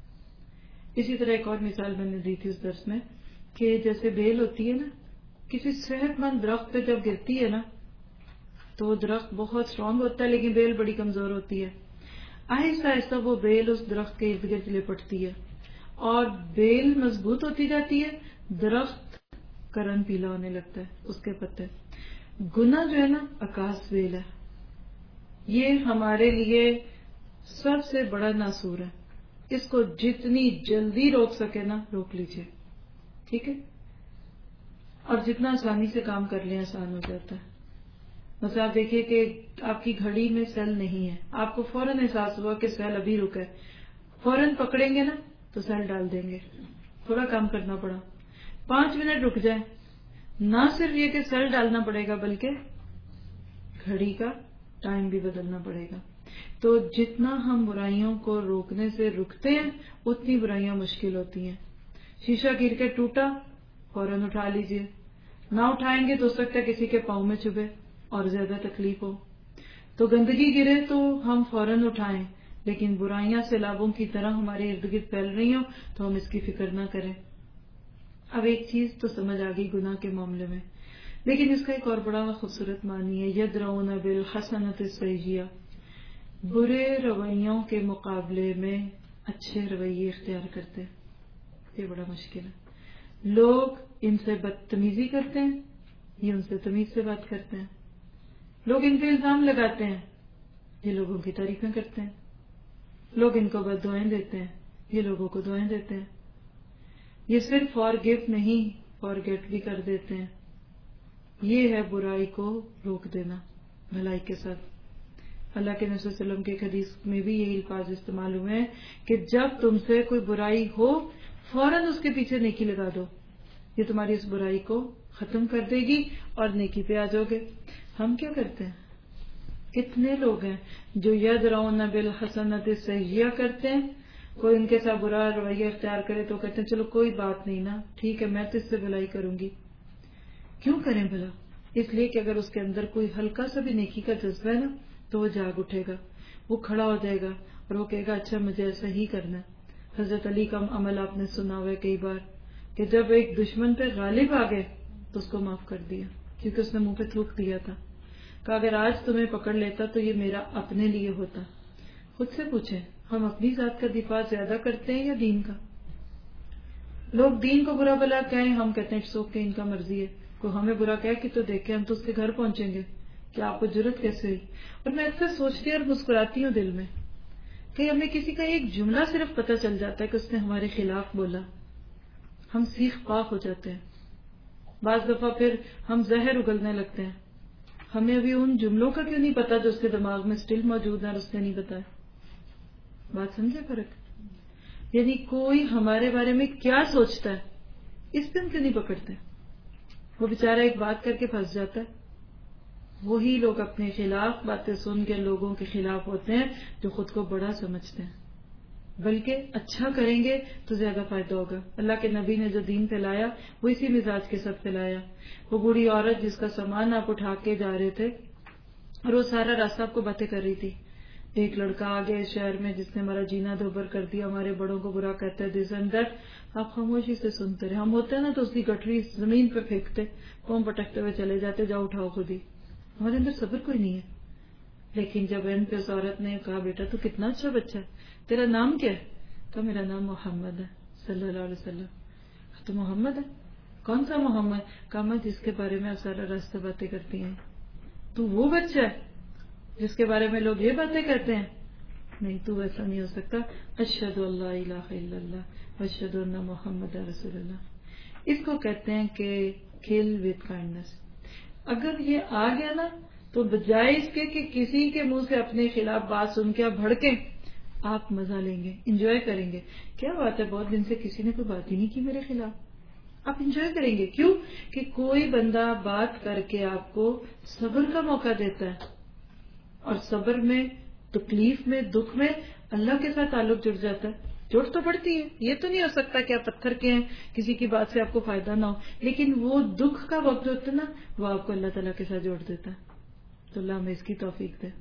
Speaker 1: اسی طرح ایک اور مثال میں نے دی تھی اس درس میں کہ جیسے بیل ہوتی ہے نا، کسی صحت مند درخت پہ جب گرتی ہے نا تو وہ درخت بہت اسٹرانگ ہوتا ہے، لیکن بیل بڑی کمزور ہوتی ہے. آہستہ آہستہ وہ بیل اس درخت کے ارد گرد لپٹتی ہے اور بیل مضبوط ہوتی جاتی ہے، درخت کا رنگ پیلا ہونے لگتا ہے اس کے پتے. گناہ جو ہے نا آکاش بیل ہے، یہ ہمارے لیے سب سے بڑا ناسور ہے. اس کو جتنی جلدی روک سکے نا روک لیجئے، ٹھیک ہے؟ اور جتنا آسانی سے کام کر لیں آسان ہو جاتا ہے. مثلا آپ دیکھیے کہ آپ کی گھڑی میں سیل نہیں ہے، آپ کو فوراً احساس ہوا کہ سیل ابھی رکا ہے، فوراً پکڑیں گے نا تو سیل ڈال دیں گے. تھوڑا کام کرنا پڑا، 5 منٹ رک جائیں، نہ صرف یہ کہ سیل ڈالنا پڑے گا بلکہ گھڑی کا ٹائم بھی بدلنا پڑے گا. تو جتنا ہم برائیوں کو روکنے سے رکتے ہیں اتنی برائیاں مشکل ہوتی ہیں. شیشہ گر کے ٹوٹا، فوراً اٹھا لیجئے. نہ اٹھائیں گے تو ہو سکتا ہے کسی کے پاؤں میں چبھے اور زیادہ تکلیف ہو. تو گندگی گرے تو ہم فوراً اٹھائیں، لیکن برائیاں سیلابوں کی طرح ہمارے ارد گرد پھیل رہی ہوں تو ہم اس کی فکر نہ کریں. اب ایک چیز تو سمجھ آ گئی گناہ کے معاملے میں، لیکن اس کا ایک اور بڑا خوبصورت معنی ہے، یدرؤون بالحسنۃ السیئۃ، برے رویوں کے مقابلے میں اچھے رویے اختیار کرتے ہیں. یہ بڑا مشکل ہے. لوگ ان سے بدتمیزی کرتے ہیں، یہ ان سے تمیز سے بات کرتے ہیں. لوگ ان پہ الزام لگاتے ہیں، یہ لوگوں کی تعریفیں کرتے ہیں. لوگ ان کو بد دعائیں دیتے ہیں، یہ لوگوں کو دعائیں دیتے ہیں. یہ صرف فارگیو نہیں، فارگیٹ بھی کر دیتے ہیں. یہ ہے برائی کو روک دینا بھلائی کے ساتھ. اللہ کے نبی صلی اللہ علیہ وسلم کے ایک حدیث میں بھی یہی الفاظ استعمال ہوئے ہیں کہ جب تم سے کوئی برائی ہو فوراً اس کے پیچھے نیکی لگا دو، یہ تمہاری اس برائی کو ختم کر دے گی اور نیکی پہ آ جاؤ گے. ہم کیا کرتے ہیں؟ کتنے لوگ ہیں جو یدرؤون بالحسنۃ السیئۃ کرتے ہیں. کوئی ان کے ساتھ برا رویہ اختیار کرے تو کہتے ہیں چلو کوئی بات نہیں نا، ٹھیک ہے میں تو اس سے بھلائی کروں گی. کیوں کریں بھلا؟ اس لیے کہ اگر اس کے اندر کوئی ہلکا سا بھی نیکی کا جذبہ ہے نا تو وہ جاگ اٹھے گا، وہ کھڑا ہو جائے گا اور وہ کہے گا اچھا مجھے ایسا ہی کرنا ہے. حضرت علی کا عمل آپ نے سنا ہوا ہے کئی بار کہ جب ایک دشمن پہ غالب آ گئے تو اس کو معاف کر دیا، کیونکہ اس نے منہ پہ تھوک دیا تھا. کہا اگر آج تمہیں پکڑ لیتا تو یہ میرا اپنے لیے ہوتا. خود سے پوچھیں ہم اپنی ذات کا دفاع زیادہ کرتے ہیں یا دین کا؟ لوگ دین کو برا بلا کہیں، ہم کہتے ہیں سو کے ان کا مرضی ہے. کوئی ہمیں برا کہے کہ تو دیکھیں ہم تو اس کے گھر پہنچیں گے، کہ آپ کو جرت کیسے ہوئی. اور میں اکثر سوچتی اور مسکراتی ہوں دل میں کہ ہمیں کسی کا ایک جملہ صرف پتہ چل جاتا ہے کہ اس نے ہمارے خلاف بولا، ہم سیخ پاک ہو جاتے ہیں. بعض دفعہ پھر ہم زہر اگلنے لگتے ہیں. ہمیں ابھی ان جملوں کا کیوں نہیں پتا جو اس کے دماغ میں سٹل موجود ہے اور اس نے نہیں بتایا. بات سمجھے فرق؟ یعنی کوئی ہمارے بارے میں کیا سوچتا ہے اس پہ ہم کیوں نہیں پکڑتے؟ وہ بیچارہ ایک بات کر کے پھنس جاتا ہے. وہی لوگ اپنے خلاف باتیں سن کے لوگوں کے خلاف ہوتے ہیں جو خود کو بڑا سمجھتے ہیں. بلکہ اچھا کریں گے تو زیادہ فائدہ ہوگا. اللہ کے نبی نے جو دین پھیلایا وہ اسی مزاج کے ساتھ پھیلایا. وہ بوڑھی عورت جس کا سامان آپ اٹھا کے جا رہے تھے اور وہ سارا راستہ آپ کو باتیں کر رہی تھی. ایک لڑکا آ گیا اس شہر میں جس نے ہمارا جینا دھوبر کر دیا، ہمارے بڑوں کو برا کہتا ہے دس اینڈ دیٹ. آپ خاموشی سے سنتے رہے. ہم ہوتے ہیں نا تو اس کی گٹری زمین پہ پھینکتے، پاؤں پٹکتے ہوئے چلے جاتے، جاؤ اٹھاؤ خود ہی. ہمارے اندر صبر کوئی نہیں ہے. لیکن جب اینڈ پہ اس عورت نے کہا بیٹا تو کتنا اچھا بچہ ہے، تیرا نام کیا ہے؟ کہا میرا نام محمد ہے صلی اللہ علیہ وسلم. تو محمد ہے. کون سا محمد؟ کہا میں جس کے بارے میں آپ سارا راستہ باتیں کرتی ہیں. تو وہ بچہ ہے جس کے بارے میں لوگ یہ باتیں کرتے ہیں؟ نہیں، تو ایسا نہیں ہو سکتا. اشہد اللہ الہ الا اللہ اشہد ان محمد رسول اللہ. اس کو کہتے ہیں کہ کل وتھ کائنڈنس. اگر یہ آ گیا نا تو بجائے اس کے کہ کسی کے منہ سے اپنے خلاف بات سن کے آپ بھڑکیں، آپ مزہ لیں گے، انجوائے کریں گے. کیا بات ہے، بہت دن سے کسی نے کوئی بات ہی نہیں کی میرے خلاف. آپ انجوائے کریں گے. کیوں کہ کوئی بندہ بات کر کے آپ کو صبر کا موقع دیتا ہے، اور صبر میں، تکلیف میں، دکھ میں اللہ کے ساتھ تعلق جڑ جاتا ہے. جوڑ تو پڑتی ہے. یہ تو نہیں ہو سکتا کہ آپ پتھر کے ہیں، کسی کی بات سے آپ کو فائدہ نہ ہو، لیکن وہ دکھ کا وقت ہوتا ہے نا، وہ آپ کو اللہ تعالیٰ کے ساتھ جوڑ دیتا ہے. تو اللہ ہمیں اس کی توفیق دے.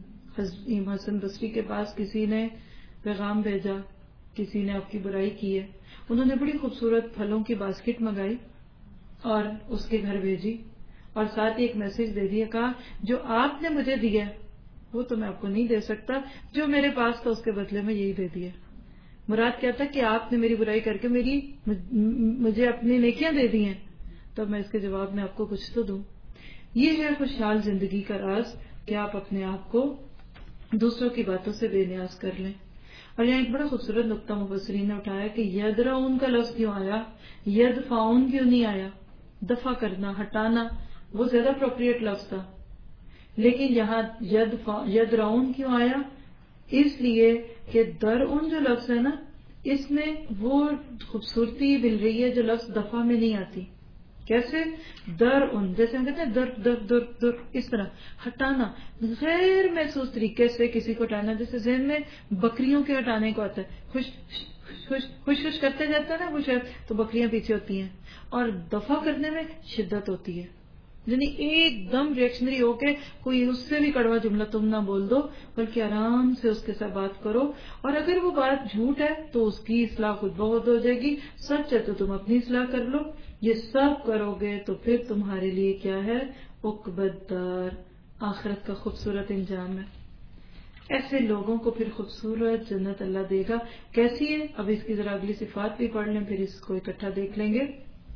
Speaker 1: حسن بصری کے پاس کسی نے پیغام بھیجا، کسی نے آپ کی برائی کی ہے. انہوں نے بڑی خوبصورت پھلوں کی باسکٹ منگائی اور اس کے گھر بھیجی، اور ساتھ ہی ایک میسج دے دیا. کہا جو آپ نے مجھے دیا وہ تو میں آپ کو نہیں دے سکتا، جو میرے پاس تھا اس کے بدلے میں یہی دے دیا. مراد کیا تھا کہ آپ نے میری برائی کر کے مجھے اپنی نیکیاں دے دی ہیں، تو میں اس کے جواب میں آپ کو کچھ تو دوں. یہ ہے خوشحال زندگی کا راز کہ آپ اپنے آپ کو دوسروں کی باتوں سے بے نیاز کر لیں. اور یہاں ایک بڑا خوبصورت نقطہ مفسرین نے اٹھایا کہ یدرعون کا لفظ کیوں آیا، یدفعون کیوں نہیں آیا؟ دفع کرنا، ہٹانا، وہ زیادہ اپروپریٹ لفظ تھا. لیکن یہاں یدرعون کیوں آیا؟ اس لیے کہ درعن جو لفظ ہے نا، اس میں وہ خوبصورتی مل رہی ہے جو لفظ دفع میں نہیں آتی. کیسے؟ درعن، جیسے ہم کہتے ہیں در در در در، اس طرح ہٹانا غیر محسوس طریقے سے کسی کو ہٹانا. جیسے ذہن میں بکریوں کے ہٹانے کو آتا ہے، خوش خوش خوش خوش کرتے جاتا ہے نا خوش، تو بکریاں پیچھے ہوتی ہیں. اور دفع کرنے میں شدت ہوتی ہے، یعنی ایک دم ریئیکشنری ہو کے کوئی اس سے بھی کڑوا جملہ تم نہ بول دو، بلکہ آرام سے اس کے ساتھ بات کرو. اور اگر وہ بات جھوٹ ہے تو اس کی اصلاح خود بہت ہو جائے گی، سچ ہے تو تم اپنی اصلاح کر لو. یہ سب کرو گے تو پھر تمہارے لیے کیا ہے؟ عقبت دار، آخرت کا خوبصورت انجام ہے. ایسے لوگوں کو پھر خوبصورت جنت اللہ دے گا. کیسی ہے؟ اب اس کی ذرا اگلی صفات بھی پڑھ لیں، پھر اس کو اکٹھا دیکھ لیں گے.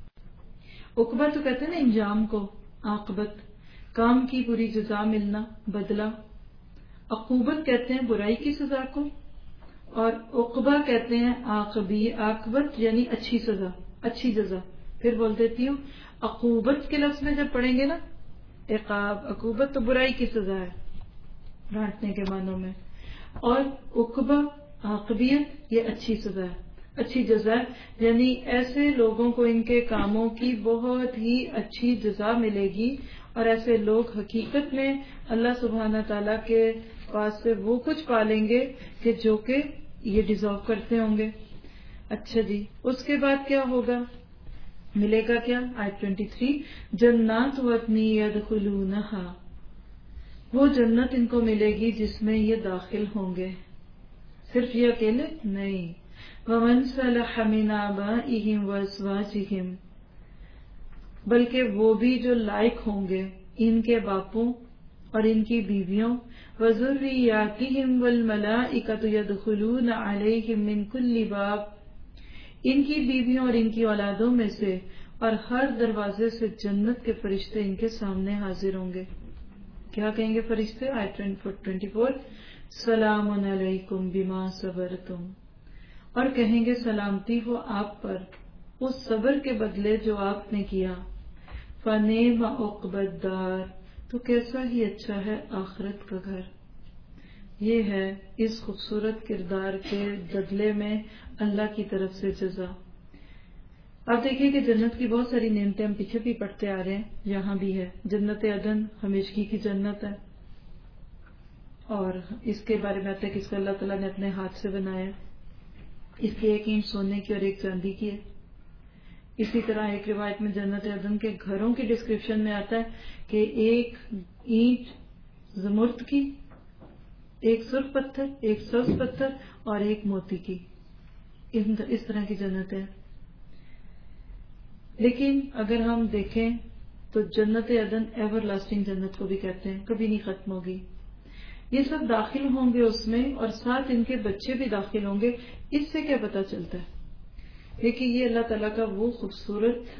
Speaker 1: عقبہ تو کہتے ہیں نا انجام کو، عاقبت، کام کی بری جزا ملنا، بدلہ. عقوبت کہتے ہیں برائی کی سزا کو، اور عقبہ کہتے ہیں عاقبت یعنی اچھی سزا، اچھی جزا. پھر بول دیتی ہوں، عقوبت کے لفظ میں جب پڑھیں گے نا، عقاب، عقوبت تو برائی کی سزا ہے ڈانٹنے کے معنوں میں، اور عقبہ، عاقبیت، یہ اچھی سزا ہے، اچھی جزا ہے. یعنی ایسے لوگوں کو ان کے کاموں کی بہت ہی اچھی جزا ملے گی، اور ایسے لوگ حقیقت میں اللہ سبحانہ تعالیٰ کے پاس سے وہ کچھ پالیں گے کہ جو کہ یہ ڈیزرو کرتے ہوں گے. اچھا جی، اس کے بعد کیا ہوگا؟ ملے گا کیا؟ آیت 23، جنات عدن یدخلونہا، وہ جنت ان کو ملے گی جس میں یہ داخل ہوں گے. صرف یہ اکیلے نہیں، وَمَنْ صَلَحَ مِنْ آبَائِهِمْ وَأَزْوَاجِهِمْ، بلکہ وہ بھی جو لائق ہوں گے ان کے باپوں اور ان کی بیویوں، وَذُرِّيَّاتِهِمْ وَالْمَلَائِكَةُ يَدْخُلُونَ عَلَيْهِمْ مِنْ كُلِّ بَابٍ، ان کی بیویوں اور ان کی اولادوں میں سے اور ہر دروازے سے جنت کے فرشتے ان کے سامنے حاضر ہوں گے. کیا کہیں گے فرشتے؟ آیت 24، سلام علیکم بما صبرتم، اور کہیں گے سلامتی ہو آپ پر اس صبر کے بدلے جو آپ نے کیا. فنعم عقبی الدار، تو کیسا ہی اچھا ہے آخرت کا گھر. یہ ہے اس خوبصورت کردار کے بدلے میں اللہ کی طرف سے جزا. آپ دیکھیں کہ جنت کی بہت ساری نعمتیں ہم پیچھے بھی پڑھتے آ رہے ہیں، یہاں بھی ہے جنت عدن، ہمیشگی کی جنت ہے. اور اس کے بارے میں آتا ہے کہ اس کو اللہ تعالیٰ نے اپنے ہاتھ سے بنایا، اس کی ایک اینٹ سونے کی اور ایک چاندی کی ہے. اسی طرح ایک روایت میں جنت عدن کے گھروں کی ڈسکرپشن میں آتا ہے کہ ایک اینٹ زمرد کی، ایک سرخ پتھر، ایک سبز پتھر اور ایک موتی کی. اس طرح کی جنت ہے. لیکن اگر ہم دیکھیں تو جنت عدن ایور لاسٹنگ جنت کو بھی کہتے ہیں، کبھی نہیں ختم ہوگی. یہ سب داخل ہوں گے اس میں، اور ساتھ ان کے بچے بھی داخل ہوں گے. اس سے کیا پتا چلتا ہے دیکھیے یہ اللہ تعالیٰ کا وہ خوبصورت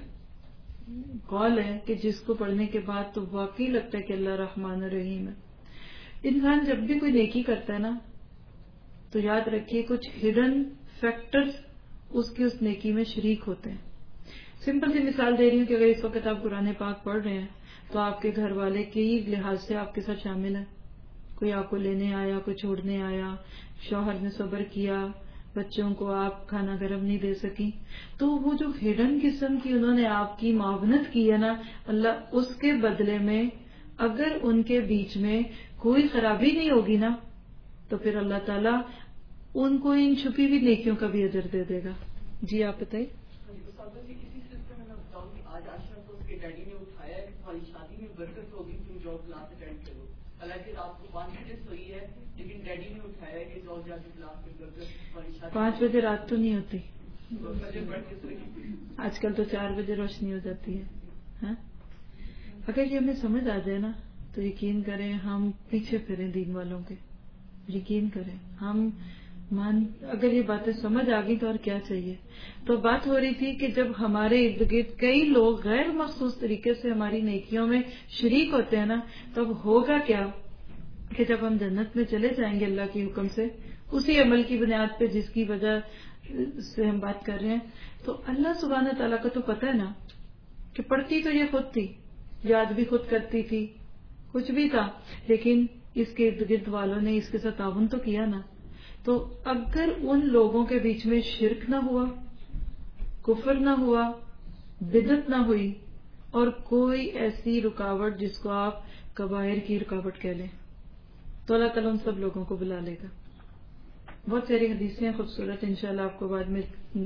Speaker 1: قول ہے کہ جس کو پڑھنے کے بعد تو واقعی لگتا ہے کہ اللہ رحمان الرحیم ہے. انسان جب بھی کوئی نیکی کرتا ہے نا تو یاد رکھیے کچھ ہڈن فیکٹرز اس کی اس نیکی میں شریک ہوتے ہیں. سمپل سی مثال دے رہی ہوں کہ اگر اس وقت آپ قرآن پاک پڑھ رہے ہیں تو آپ کے گھر والے کے لحاظ سے آپ کے ساتھ شامل ہے. کوئی آپ کو لینے آیا, کوئی چھوڑنے آیا, شوہر نے صبر کیا, بچوں کو آپ کھانا گرم نہیں دے سکی, تو وہ جو ہڈن قسم کی انہوں نے آپ کی معاونت کی ہے نا, اللہ اس کے بدلے میں اگر ان کے بیچ میں کوئی خرابی نہیں ہوگی نا تو پھر اللہ تعالیٰ ان کو ان چھپی ہوئی نیکیوں کا بھی اجر دے دے گا. جی آپ بتائیے.
Speaker 2: اسی سلسلے میں بتاؤں کہ آج آشا کو اس کے ڈیڈی نے اٹھایا ہے کہ تمہاری شادی میں برکت ہوگی, تم جاؤ کلاس اٹینڈ کرو. حالانکہ رات کو 5 بجے سوئی ہے لیکن ڈیڈی نے اٹھایا ہے کہ جاؤ جا کے کلاس میں برکت, تمہاری شادی
Speaker 1: 5 بجے رات تو نہیں ہوتی,
Speaker 2: پڑھ کے سوئی.
Speaker 1: آج کل تو 4 بجے روشنی ہو جاتی ہے. ہاں اگر یہ ہمیں سمجھ آ جائے نا تو یقین کریں ہم پیچھے پھریں دین والوں کے. یقین کریں ہم اگر یہ باتیں سمجھ آ گئی تو اور کیا چاہیے. تو بات ہو رہی تھی کہ جب ہمارے ارد گرد کئی لوگ غیر مخصوص طریقے سے ہماری نیکیوں میں شریک ہوتے ہیں نا, تب ہوگا کیا کہ جب ہم جنت میں چلے جائیں گے اللہ کے حکم سے, اسی عمل کی بنیاد پہ جس کی وجہ سے ہم بات کر رہے ہیں, تو اللہ سبحانہ تعالیٰ کا تو پتہ ہے نا کہ پڑھتی تو یہ خود تھی, یاد بھی خود کرتی تھی, کچھ بھی تھا, لیکن اس کے ارد گرد والوں نے اس کے ساتھ تعاون تو کیا نا. تو اگر ان لوگوں کے بیچ میں شرک نہ ہوا, کفر نہ ہوا, بدعت نہ ہوئی, اور کوئی ایسی رکاوٹ جس کو آپ کبائر کی رکاوٹ کہہ لیں, تو اللہ تعالیٰ ان سب لوگوں کو بلا لے گا. بہت ساری حدیثیں خوبصورت انشاءاللہ آپ کو بعد میں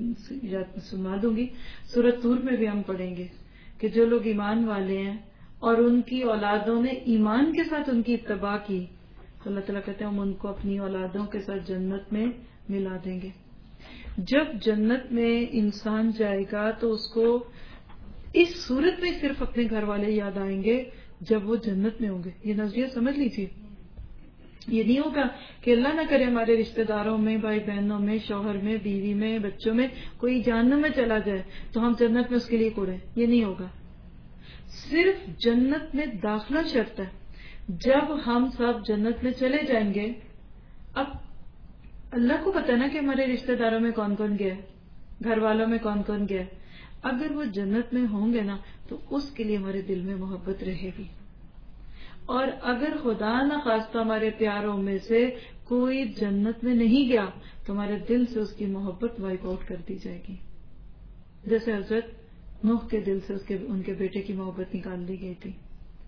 Speaker 1: سنا دوں گی. سورۃ طور میں بھی ہم پڑھیں گے کہ جو لوگ ایمان والے ہیں اور ان کی اولادوں نے ایمان کے ساتھ ان کی اتباع کی تو اللہ تعالیٰ کہتے ہیں ہم ان کو اپنی اولادوں کے ساتھ جنت میں ملا دیں گے. جب جنت میں انسان جائے گا تو اس کو اس صورت میں صرف اپنے گھر والے یاد آئیں گے جب وہ جنت میں ہوں گے. یہ نظریہ سمجھ لیجیے. یہ نہیں ہوگا کہ اللہ نہ کرے ہمارے رشتہ داروں میں, بھائی بہنوں میں, شوہر میں, بیوی میں, بچوں میں کوئی جہنم میں چلا جائے تو ہم جنت میں اس کے لیے کوڑیں. یہ نہیں ہوگا. صرف جنت میں داخلہ شرط ہے. جب ہم سب جنت میں چلے جائیں گے, اب اللہ کو پتہ نا کہ ہمارے رشتہ داروں میں کون کون گیا ہے, گھر والوں میں کون کون گیا ہے. اگر وہ جنت میں ہوں گے نا تو اس کے لیے ہمارے دل میں محبت رہے گی. اور اگر خدا نہ خواستہ ہمارے پیاروں میں سے کوئی جنت میں نہیں گیا تو ہمارے دل سے اس کی محبت وائپ آؤٹ کر دی جائے گی, جیسے حضرت نوح کے دل سے ان کے بیٹے کی محبت نکال دی گئی تھی.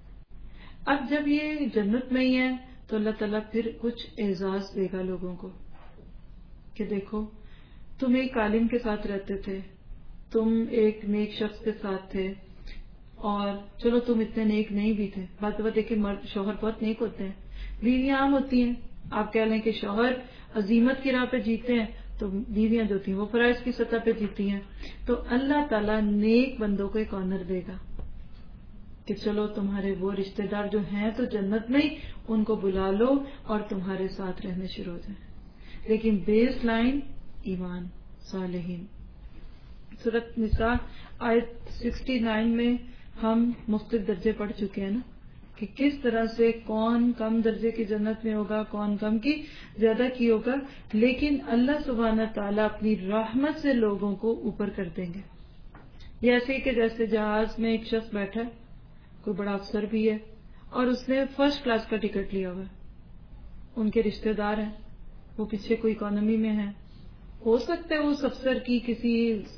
Speaker 1: اب جب یہ جنت میں ہی ہے تو اللہ تعالیٰ پھر کچھ اعزاز دے گا لوگوں کو کہ دیکھو تم ایک عالم کے ساتھ رہتے تھے, تم ایک نیک شخص کے ساتھ تھے, اور چلو تم اتنے نیک نہیں بھی تھے. بات دیکھیں مرد شوہر بہت نیک ہوتے ہیں, بیویاں عام ہوتی ہیں. آپ کہہ لیں کہ شوہر عظیمت کی راہ پہ جیتے ہیں تو بیویاں جو تھیں وہ فرائض کی سطح پہ جیتی ہیں. تو اللہ تعالیٰ نیک بندوں کو ایک آنر دے گا کہ چلو تمہارے وہ رشتہ دار جو ہیں تو جنت میں ان کو بلا لو اور تمہارے ساتھ رہنے شروع ہو جائیں. لیکن بیس لائن ایمان صالحین. سورۃ نساء آیت 69 میں ہم مختلف درجے پڑھ چکے ہیں نا کہ کس طرح سے کون کم درجے کی جنت میں ہوگا, کون کم کی زیادہ کی ہوگا. لیکن اللہ سبحانہ تعالیٰ اپنی رحمت سے لوگوں کو اوپر کر دیں گے. یہ ایسے کہ جیسے جہاز میں ایک شخص بیٹھا ہے, کوئی بڑا افسر بھی ہے اور اس نے فرسٹ کلاس کا ٹکٹ لیا ہوا ہے, ان کے رشتہ دار ہیں, وہ پیچھے کوئی اکانومی میں ہے. ہو سکتا ہے اس افسر کی کسی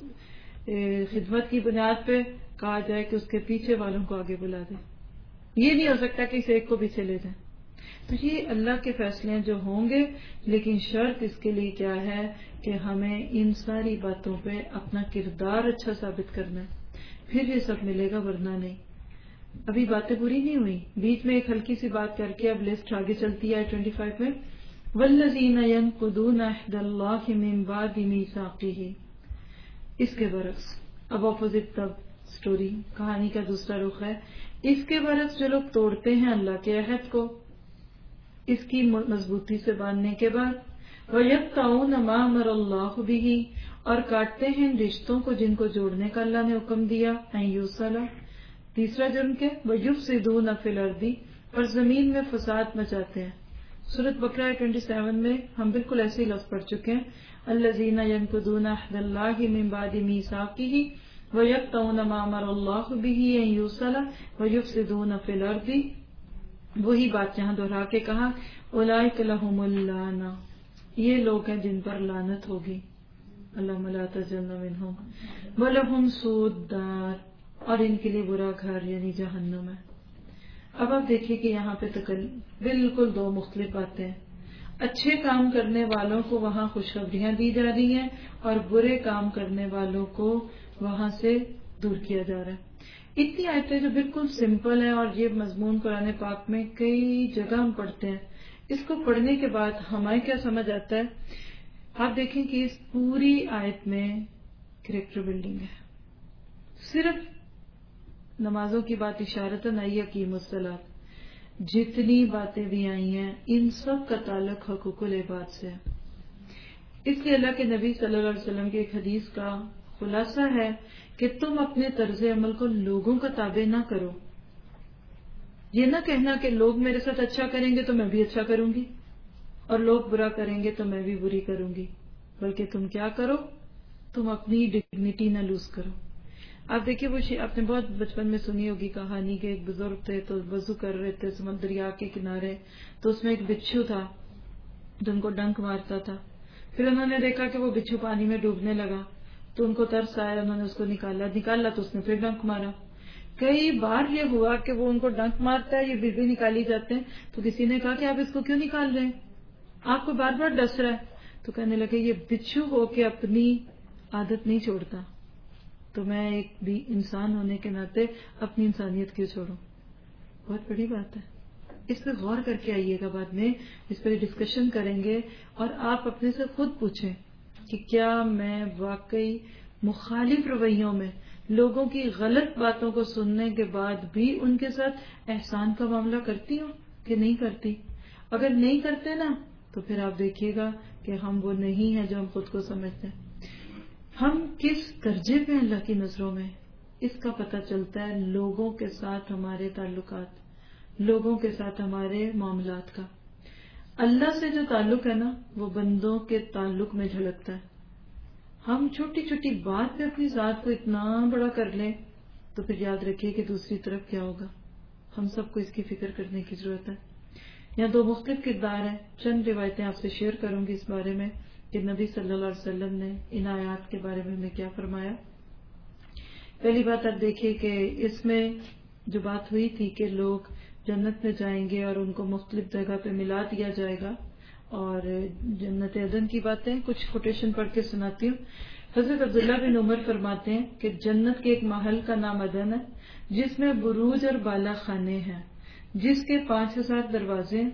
Speaker 1: خدمت کی بنیاد پہ کہا جائے کہ اس کے پیچھے والوں کو آگے بلا دیں. یہ نہیں ہو سکتا کہ اس ایک کو پیچھے لے جائیں. تو یہ اللہ کے فیصلے جو ہوں گے, لیکن شرط اس کے لیے کیا ہے کہ ہمیں ان ساری باتوں پہ اپنا کردار اچھا ثابت کرنا ہے, پھر یہ سب ملے گا, ورنہ نہیں. ابھی باتیں پوری نہیں ہوئی, بیچ میں ایک ہلکی سی بات کر کے اب لسٹ آگے چلتی ہے 25 میں. والذین ینقضون عہد اللہ من بعد میثاقہ. اس کے برعکس اب اپوزٹ تب سٹوری, کہانی کا دوسرا رخ ہے. اس کے برعکس جو لوگ توڑتے ہیں اللہ کے عہد کو اس کی مضبوطی سے باندھنے کے بعد, وَيَقْطَعُونَ مَا أَمَرَ اللَّهُ بِهِ, اور کاٹتے ہیں ان رشتوں کو جن کو جوڑنے کا اللہ نے حکم دیا. یوصلا تیسرا جرم کیا؟ وَيُفْسِدُونَ فِي الْأَرْضِ اور زمین میں فساد مچاتے ہیں. سورۃ بقرہ 27 میں ہم بالکل ایسے ہی لفظ پڑھ چکے ہیں. الذین ینقضون عہد اللہ من بعد میثاقہ ویقطعون ما امر اللہ بہ ان یوصل ویفسدون فی الارض. وہی بات یہاں دہرا کے کہا اولئک لہم اللعنہ، یہ لوگ ہیں جن پر لعنت ہوگی. اللہم لا تجعلنا منہم. ولہم سوء الدار اور ان کے لیے برا گھر یعنی جہنم ہے. اب آپ دیکھیے کہ یہاں پہ بالکل دو مختلف باتیں ہیں. اچھے کام کرنے والوں کو وہاں خوشخبریاں دی جا رہی ہیں اور برے کام کرنے والوں کو وہاں سے دور کیا جا رہا ہے. اتنی آیتیں جو بالکل سمپل ہیں اور یہ مضمون قرآن پاک میں کئی جگہ ہم پڑھتے ہیں. اس کو پڑھنے کے بعد ہمیں کیا سمجھ آتا ہے؟ آپ دیکھیں کہ اس پوری آیت میں کریکٹر بلڈنگ ہے. صرف نمازوں کی بات اشارتاً آئی ہے کہ الصلاۃ، جتنی باتیں بھی آئی ہیں ان سب کا تعلق حقوق العباد سے ہے. اس لیے اللہ کے نبی صلی اللہ علیہ وسلم کی ایک حدیث کا خلاصہ ہے کہ تم اپنے طرز عمل کو لوگوں کا تابع نہ کرو. یہ نہ کہنا کہ لوگ میرے ساتھ اچھا کریں گے تو میں بھی اچھا کروں گی اور لوگ برا کریں گے تو میں بھی بری کروں گی، بلکہ تم کیا کرو، تم اپنی ڈگنیٹی نہ لوز کرو. آپ دیکھیے وہ آپ نے بہت بچپن میں سنی ہوگی کہانی کہ ایک بزرگ تھے تو وضو کر رہے تھے دریا کے کنارے، تو اس میں ایک بچھو تھا جو ان کو ڈنک مارتا تھا. پھر انہوں نے دیکھا کہ وہ بچھو پانی میں ڈوبنے لگا تو ان کو ترس آیا، انہوں نے اس کو نکالا تو اس نے پھر ڈنک مارا. کئی بار یہ ہوا کہ وہ ان کو ڈنک مارتا ہے، یہ بھی نکالی جاتے ہیں. تو کسی نے کہا کہ آپ اس کو کیوں نکال رہے ہیں، آپ کو بار بار ڈس رہا ہے. تو کہنے لگے یہ بچھو ہو کے اپنی عادت نہیں چھوڑتا، تو میں ایک بھی انسان ہونے کے ناطے اپنی انسانیت کیوں چھوڑوں. بہت بڑی بات ہے. اس پہ غور کر کے آئیے گا، بعد میں اس پہ ڈسکشن کریں گے اور آپ اپنے سے خود پوچھیں کہ کیا میں واقعی مخالف رویوں میں لوگوں کی غلط باتوں کو سننے کے بعد بھی ان کے ساتھ احسان کا معاملہ کرتی ہوں کہ نہیں کرتی. اگر نہیں کرتے نا تو پھر آپ دیکھیے گا کہ ہم وہ نہیں ہیں جو ہم خود کو سمجھتے ہیں. ہم کس درجے پہ اللہ کی نظروں میں، اس کا پتہ چلتا ہے لوگوں کے ساتھ ہمارے تعلقات، لوگوں کے ساتھ ہمارے معاملات کا. اللہ سے جو تعلق ہے نا وہ بندوں کے تعلق میں جھلکتا ہے. ہم چھوٹی چھوٹی بات پہ اپنی ذات کو اتنا بڑا کر لیں تو پھر یاد رکھیے کہ دوسری طرف کیا ہوگا. ہم سب کو اس کی فکر کرنے کی ضرورت ہے. یہاں دو مختلف کردار ہیں. چند روایتیں آپ سے شیئر کروں گی اس بارے میں کہ نبی صلی اللہ علیہ وسلم نے ان آیات کے بارے میں کیا فرمایا. پہلی بات آپ دیکھیے کہ اس میں جو بات ہوئی تھی کہ لوگ جنت میں جائیں گے اور ان کو مختلف جگہ پہ ملا دیا جائے گا، اور جنت عدن کی باتیں کچھ کوٹیشن پڑھ کے سناتی ہوں. حضرت عبداللہ بن عمر فرماتے ہیں کہ جنت کے ایک محل کا نام عدن ہے جس میں بروج اور بالا خانے ہیں، جس کے 5000 دروازے،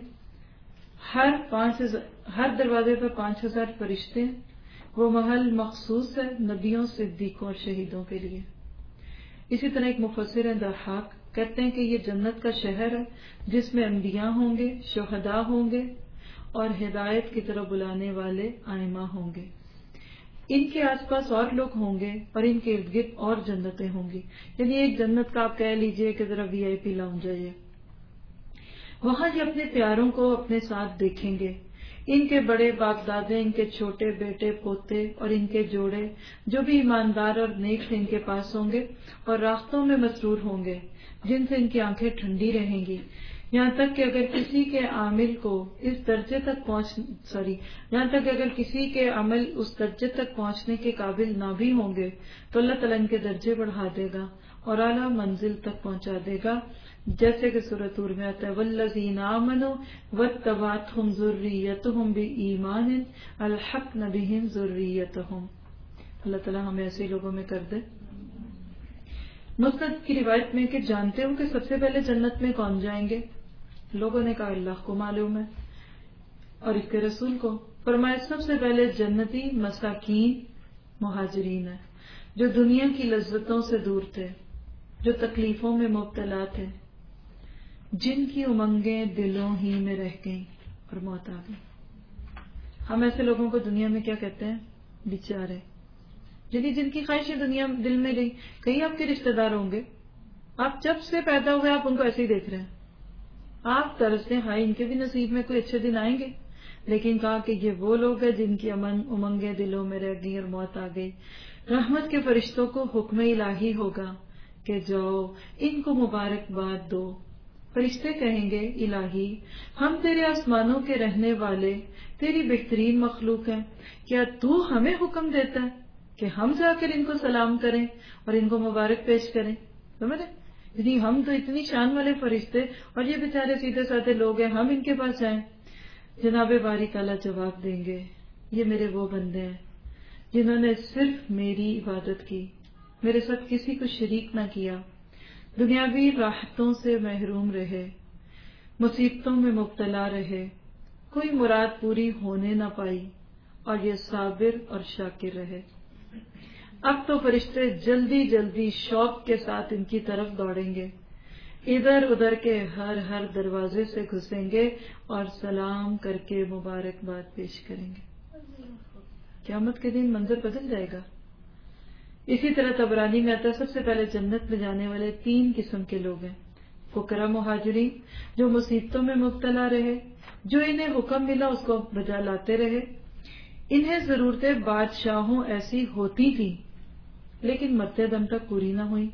Speaker 1: ہر دروازے پر 5000 فرشتے. وہ محل مخصوص ہے نبیوں، صدیقوں اور شہیدوں کے لیے. اسی طرح ایک مفسر ہیں ضحاک، کہتے ہیں کہ یہ جنت کا شہر ہے جس میں انبیاء ہوں گے، شہداء ہوں گے اور ہدایت کی طرف بلانے والے ائمہ ہوں گے. ان کے آس پاس اور لوگ ہوں گے اور ان کے ارد گرد اور جنتیں ہوں گی. یعنی ایک جنت کا آپ کہہ لیجئے کہ ذرا VIP لاؤنج ہے. وہاں یہ اپنے پیاروں کو اپنے ساتھ دیکھیں گے، ان کے بڑے باپ دادے، ان کے چھوٹے بیٹے پوتے اور ان کے جوڑے جو بھی ایماندار اور نیک ان کے پاس ہوں گے، اور راحتوں میں مسرور ہوں گے جن سے ان کی آنکھیں ٹھنڈی رہیں گی. یہاں تک کہ اگر کسی کے عمل اس درجے تک پہنچنے کے قابل نہ بھی ہوں گے تو اللہ تعالیٰ ان کے درجے بڑھا دے گا اور اعلیٰ منزل تک پہنچا دے گا. جیسے کہ سورۃ طور میں آتا ہے وَالَّذِينَ آمَنُوا وَاتَّبَعَتْهُمْ ذُرِّيَّتُهُمْ بِإِيمَانٍ أَلْحَقْنَا بِهِمْ ذُرِّيَّتَهُمْ. اللہ تعالیٰ ہمیں ایسے لوگوں میں کر دے. مسند کی روایت میں کہ جانتے ہو کہ سب سے پہلے جنت میں کون جائیں گے؟ لوگوں نے کہا اللہ کو معلوم ہے اور اس کے رسول کو. فرمایا سب سے پہلے جنتی مساکین مہاجرین ہیں جو دنیا کی لذتوں سے دور تھے، جو تکلیفوں میں مبتلا تھے، جن کی امنگیں دلوں ہی میں رہ گئیں اور موت آ گئی. ہم ایسے لوگوں کو دنیا میں کیا کہتے ہیں؟ بیچارے. جن کی خواہشیں دنیا دل میں رہی. کئی آپ کے رشتہ دار ہوں گے، آپ جب سے پیدا ہوئے آپ ان کو ایسے ہی دیکھ رہے ہیں، آپ ترستے ہیں ہائی ان کے بھی نصیب میں کوئی اچھے دن آئیں گے. لیکن کہا کہ یہ وہ لوگ ہیں جن کی امنگیں دلوں میں رہ گئی اور موت آ گئی. رحمت کے فرشتوں کو حکم الہی ہوگا کہ جاؤ ان کو مبارکباد دو. فرشتے کہیں گے الہی ہم تیرے آسمانوں کے رہنے والے تیری بہترین مخلوق ہیں، کیا تو ہمیں حکم دیتا ہے کہ ہم جا کر ان کو سلام کریں اور ان کو مبارک پیش کریں؟ سمجھ رہے؟ ہم تو اتنی شان والے فرشتے اور یہ بیچارے سیدھے سادے لوگ ہیں، ہم ان کے پاس جائیں؟ جناب باری تعالیٰ جواب دیں گے یہ میرے وہ بندے ہیں جنہوں نے صرف میری عبادت کی، میرے ساتھ کسی کو شریک نہ کیا، دنیاوی راحتوں سے محروم رہے، مصیبتوں میں مبتلا رہے، کوئی مراد پوری ہونے نہ پائی، اور یہ صابر اور شاکر رہے. اب تو فرشتے جلدی جلدی شوق کے ساتھ ان کی طرف دوڑیں گے، ادھر ادھر کے ہر دروازے سے گھسیں گے اور سلام کر کے مبارکباد پیش کریں گے. قیامت کے دن منظر بدل جائے گا. اسی طرح طبرانی میں آتا ہے سب سے پہلے جنت میں جانے والے 3 قسم کے لوگ ہیں. فقراء مہاجرین جو مصیبتوں میں مبتلا رہے، جو انہیں حکم ملا اس کو بجا لاتے رہے. انہیں ضرورتیں بادشاہوں ایسی ہوتی تھی لیکن مرتے دم تک پوری نہ ہوئی.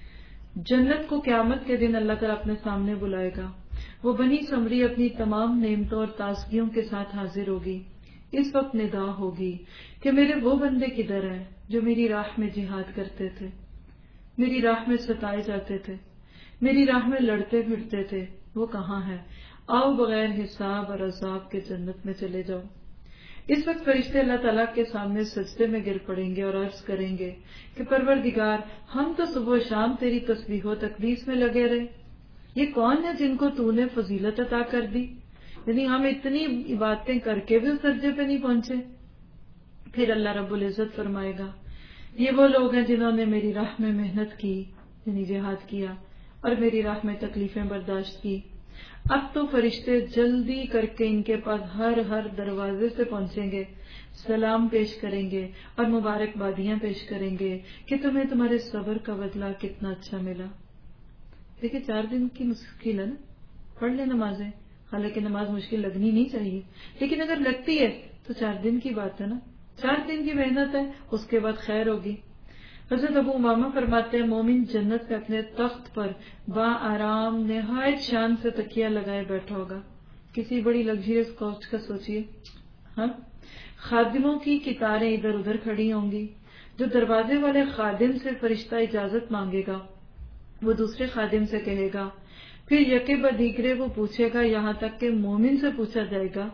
Speaker 1: جنت کو قیامت کے دن اللہ تعالیٰ اپنے سامنے بلائے گا. وہ بنی سمری اپنی تمام نعمتوں اور تازگیوں کے ساتھ حاضر ہوگی. اس وقت ندا ہوگی کہ میرے وہ بندے کدھر ہیں جو میری راہ میں جہاد کرتے تھے، میری راہ میں ستائے جاتے تھے، میری راہ میں لڑتے پھرتے تھے، وہ کہاں ہیں؟ آؤ بغیر حساب اور عذاب کے جنت میں چلے جاؤ. اس وقت فرشتے اللہ تعالیٰ کے سامنے سجدے میں گر پڑیں گے اور عرض کریں گے کہ پروردگار ہم تو صبح و شام تیری تسبیح و تقدیس میں لگے رہے، یہ کون ہے جن کو تو نے فضیلت عطا کر دی؟ یعنی ہم اتنی عبادتیں کر کے بھی اس درجے پہ نہیں پہنچے. پھر اللہ رب العزت فرمائے گا یہ وہ لوگ ہیں جنہوں نے میری راہ میں محنت کی، یعنی جہاد کیا، اور میری راہ میں تکلیفیں برداشت کی. اب تو فرشتے جلدی کر کے ان کے پاس ہر دروازے سے پہنچیں گے، سلام پیش کریں گے اور مبارکبادیاں پیش کریں گے کہ تمہیں تمہارے صبر کا بدلہ کتنا اچھا ملا. دیکھیں 4 دن کی مشکل ہے نا، پڑھ لیں نمازیں، حالانکہ نماز مشکل لگنی نہیں چاہیے لیکن اگر لگتی ہے تو 4 دن کی بات ہے نا، 4 دن کی محنت ہے، اس کے بعد خیر ہوگی. حضرت ابو امامہ فرماتے ہیں مومن جنت میں اپنے تخت پر با آرام نہایت شان سے تکیہ لگائے بیٹھا ہوگا. کسی بڑی لگژریس کوچ کا سوچئے. ہاں، خادموں کی قطاریں ادھر ادھر کھڑی ہوں گی. جو دروازے والے خادم سے فرشتہ اجازت مانگے گا وہ دوسرے خادم سے کہے گا، پھر یکے بدیگرے وہ پوچھے گا، یہاں تک کہ مومن سے پوچھا جائے گا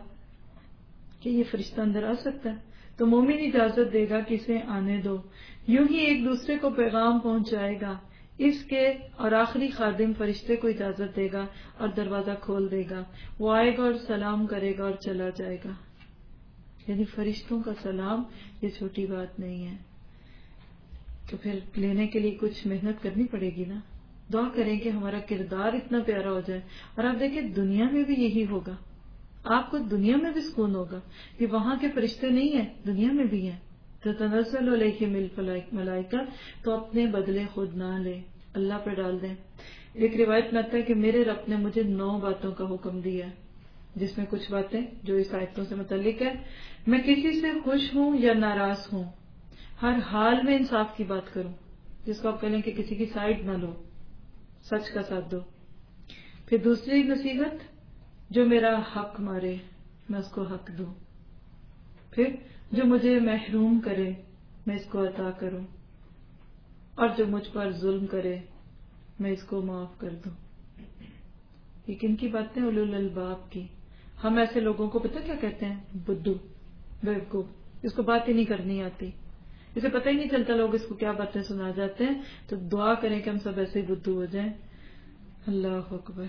Speaker 1: کہ یہ فرشتہ اندر آ سکتا ہے، تو مومن اجازت دے گا کہ اسے آنے دو. یوں ہی ایک دوسرے کو پیغام پہنچائے گا اس کے، اور آخری خادم فرشتے کو اجازت دے گا اور دروازہ کھول دے گا. وہ آئے گا اور سلام کرے گا اور چلا جائے گا. یعنی فرشتوں کا سلام یہ چھوٹی بات نہیں ہے. تو پھر لینے کے لیے کچھ محنت کرنی پڑے گی نا. دعا کریں کہ ہمارا کردار اتنا پیارا ہو جائے. اور آپ دیکھیں دنیا میں بھی یہی ہوگا، آپ کو دنیا میں بھی سکون ہوگا کہ وہاں کے فرشتے نہیں ہیں، دنیا میں بھی ہیں. تو تنزل علیہم الملائکہ، تو اپنے بدلے خود نہ لے، اللہ پہ ڈال دیں. ایک روایت میں آتا ہے کہ میرے رب نے مجھے 9 باتوں کا حکم دیا ہے، جس میں کچھ باتیں جو اس آیتوں سے متعلق ہے. میں کسی سے خوش ہوں یا ناراض ہوں، ہر حال میں انصاف کی بات کروں، جس کو آپ کہہ لیں کہ کسی کی سائڈ نہ لو، سچ کا ساتھ دو. پھر دوسری نصیحت، جو میرا حق مارے میں اس کو حق دوں. پھر جو مجھے محروم کرے میں اس کو عطا کروں، اور جو مجھ پر ظلم کرے میں اس کو معاف کر دوں. یہ کن کی باتیں؟ اولو الالباب کی. ہم ایسے لوگوں کو پتہ کیا کہتے ہیں؟ بدھو، بیوقوف. اس کو بات ہی نہیں کرنی آتی، اسے پتہ ہی نہیں چلتا لوگ اس کو کیا باتیں سنا جاتے ہیں. تو دعا کریں کہ ہم سب ایسے ہی بدھو ہو جائیں. اللہ اکبر.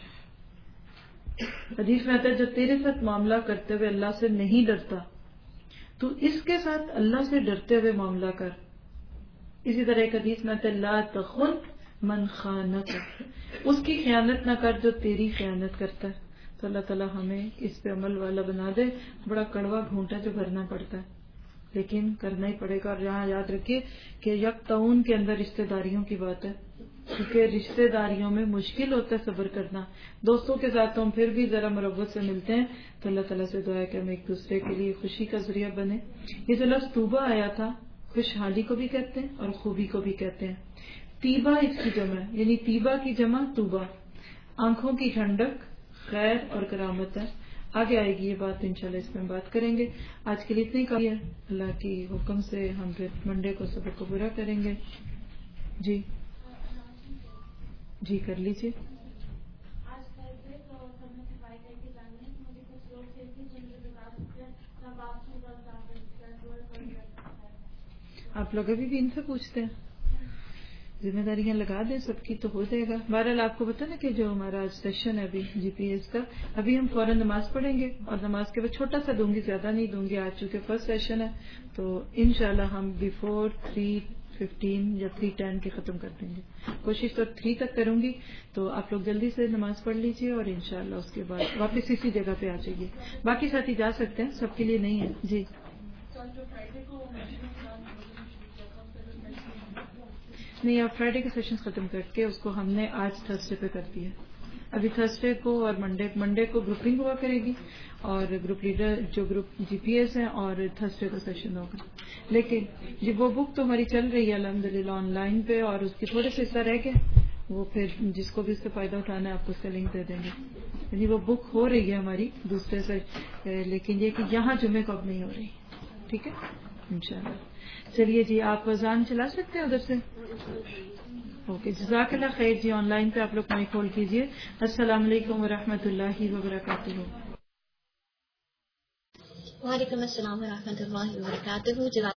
Speaker 1: حدیث میں آتا ہے جو تیرے ساتھ معاملہ کرتے ہوئے اللہ سے نہیں ڈرتا تو اس کے ساتھ اللہ سے ڈرتے ہوئے معاملہ کر. اسی طرح ایک حدیث میں آتا ہے لا تخن من خانک، اس کی خیانت نہ کر جو تیری خیانت کرتا ہے. تو اللہ تعالیٰ ہمیں اس پہ عمل والا بنا دے. بڑا کڑوا گھونٹا جو بھرنا پڑتا ہے. لیکن کرنا ہی پڑے گا. اور یہاں یاد رکھیے کہ یک تعاون کے اندر رشتہ داریوں کی بات ہے، کیونکہ رشتہ داریوں میں مشکل ہوتا ہے صبر کرنا. دوستوں کے ساتھ تو ہم پھر بھی ذرا مربت سے ملتے ہیں، تو اللہ تعالیٰ سے دعا ہے کہ ہم ایک دوسرے کے لیے خوشی کا ذریعہ بنے. یہ جو لفظ طوبہ آیا تھا، خوشحالی کو بھی کہتے ہیں اور خوبی کو بھی کہتے ہیں. طیبہ اس کی جمع ہے، یعنی طیبہ کی جمع طوبہ، آنکھوں کی ٹھنڈک، خیر اور کرامت ہے. آگے آئے گی یہ بات انشاءاللہ، اس میں ہم بات کریں گے. آج کے لیے اتنی کافی ہے. اللہ کی حکم سے ہم پھر منڈے کو سبق کو پورا کریں گے. جی کر لیجیے. آپ لوگ ابھی بھی ان سے پوچھتے ہیں، ذمہ داریاں لگا دیں سب کی تو ہو جائے گا. بہرحال آپ کو پتا نا کہ جو ہمارا آج سیشن ہے ابھی جی پی ایس کا، ابھی ہم فوراً نماز پڑھیں گے، اور نماز کے بعد چھوٹا سا دوں گی، زیادہ نہیں دوں گی. آج چونکہ فرسٹ سیشن ہے تو انشاءاللہ ہم بیفور 3:15 یا 3:10 کے ختم کر دیں گے. کوشش تو 3 تک کروں گی، تو آپ لوگ جلدی سے نماز پڑھ لیجیے اور انشاءاللہ اس کے بعد واپس اسی جگہ پہ آ جائیے. باقی ساتھی جا سکتے ہیں، سب کے لیے نہیں ہے. جی نہیں، آپ فرائیڈے کے سیشن ختم کر کے اس کو ہم نے آج تھرسڈے پہ کر دیا. ابھی تھرسڈے کو اور منڈے کو گروپنگ ہوا کرے گی، اور گروپ لیڈر جو گروپ جی پی ایس ہے، اور تھرسڈے کو سیشن ہوگا. لیکن جی وہ بک تو ہماری چل رہی ہے الحمدللہ آن لائن پہ، اور اس کی تھوڑے سے حصہ رہ گئے، وہ پھر جس کو بھی اس سے فائدہ اٹھانا ہے آپ کو اس کا لنک دے دیں گے. یعنی وہ بک ہو رہی ہے ہماری دوسرے سے، لیکن یہ کہ یہاں جمعے کو اب نہیں ہو رہی. ٹھیک ہے انشاءاللہ. چلیے جی، آپ اذان چلا سکتے ہیں ادھر سے؟ اوکے، جزاک اللہ خیر. جی آن لائن پہ آپ لوگ مائک کھول کیجیے. السلام علیکم ورحمۃ اللہ وبرکاتہ.
Speaker 3: وعلیکم السلام ورحمۃ اللہ وبرکاتہ.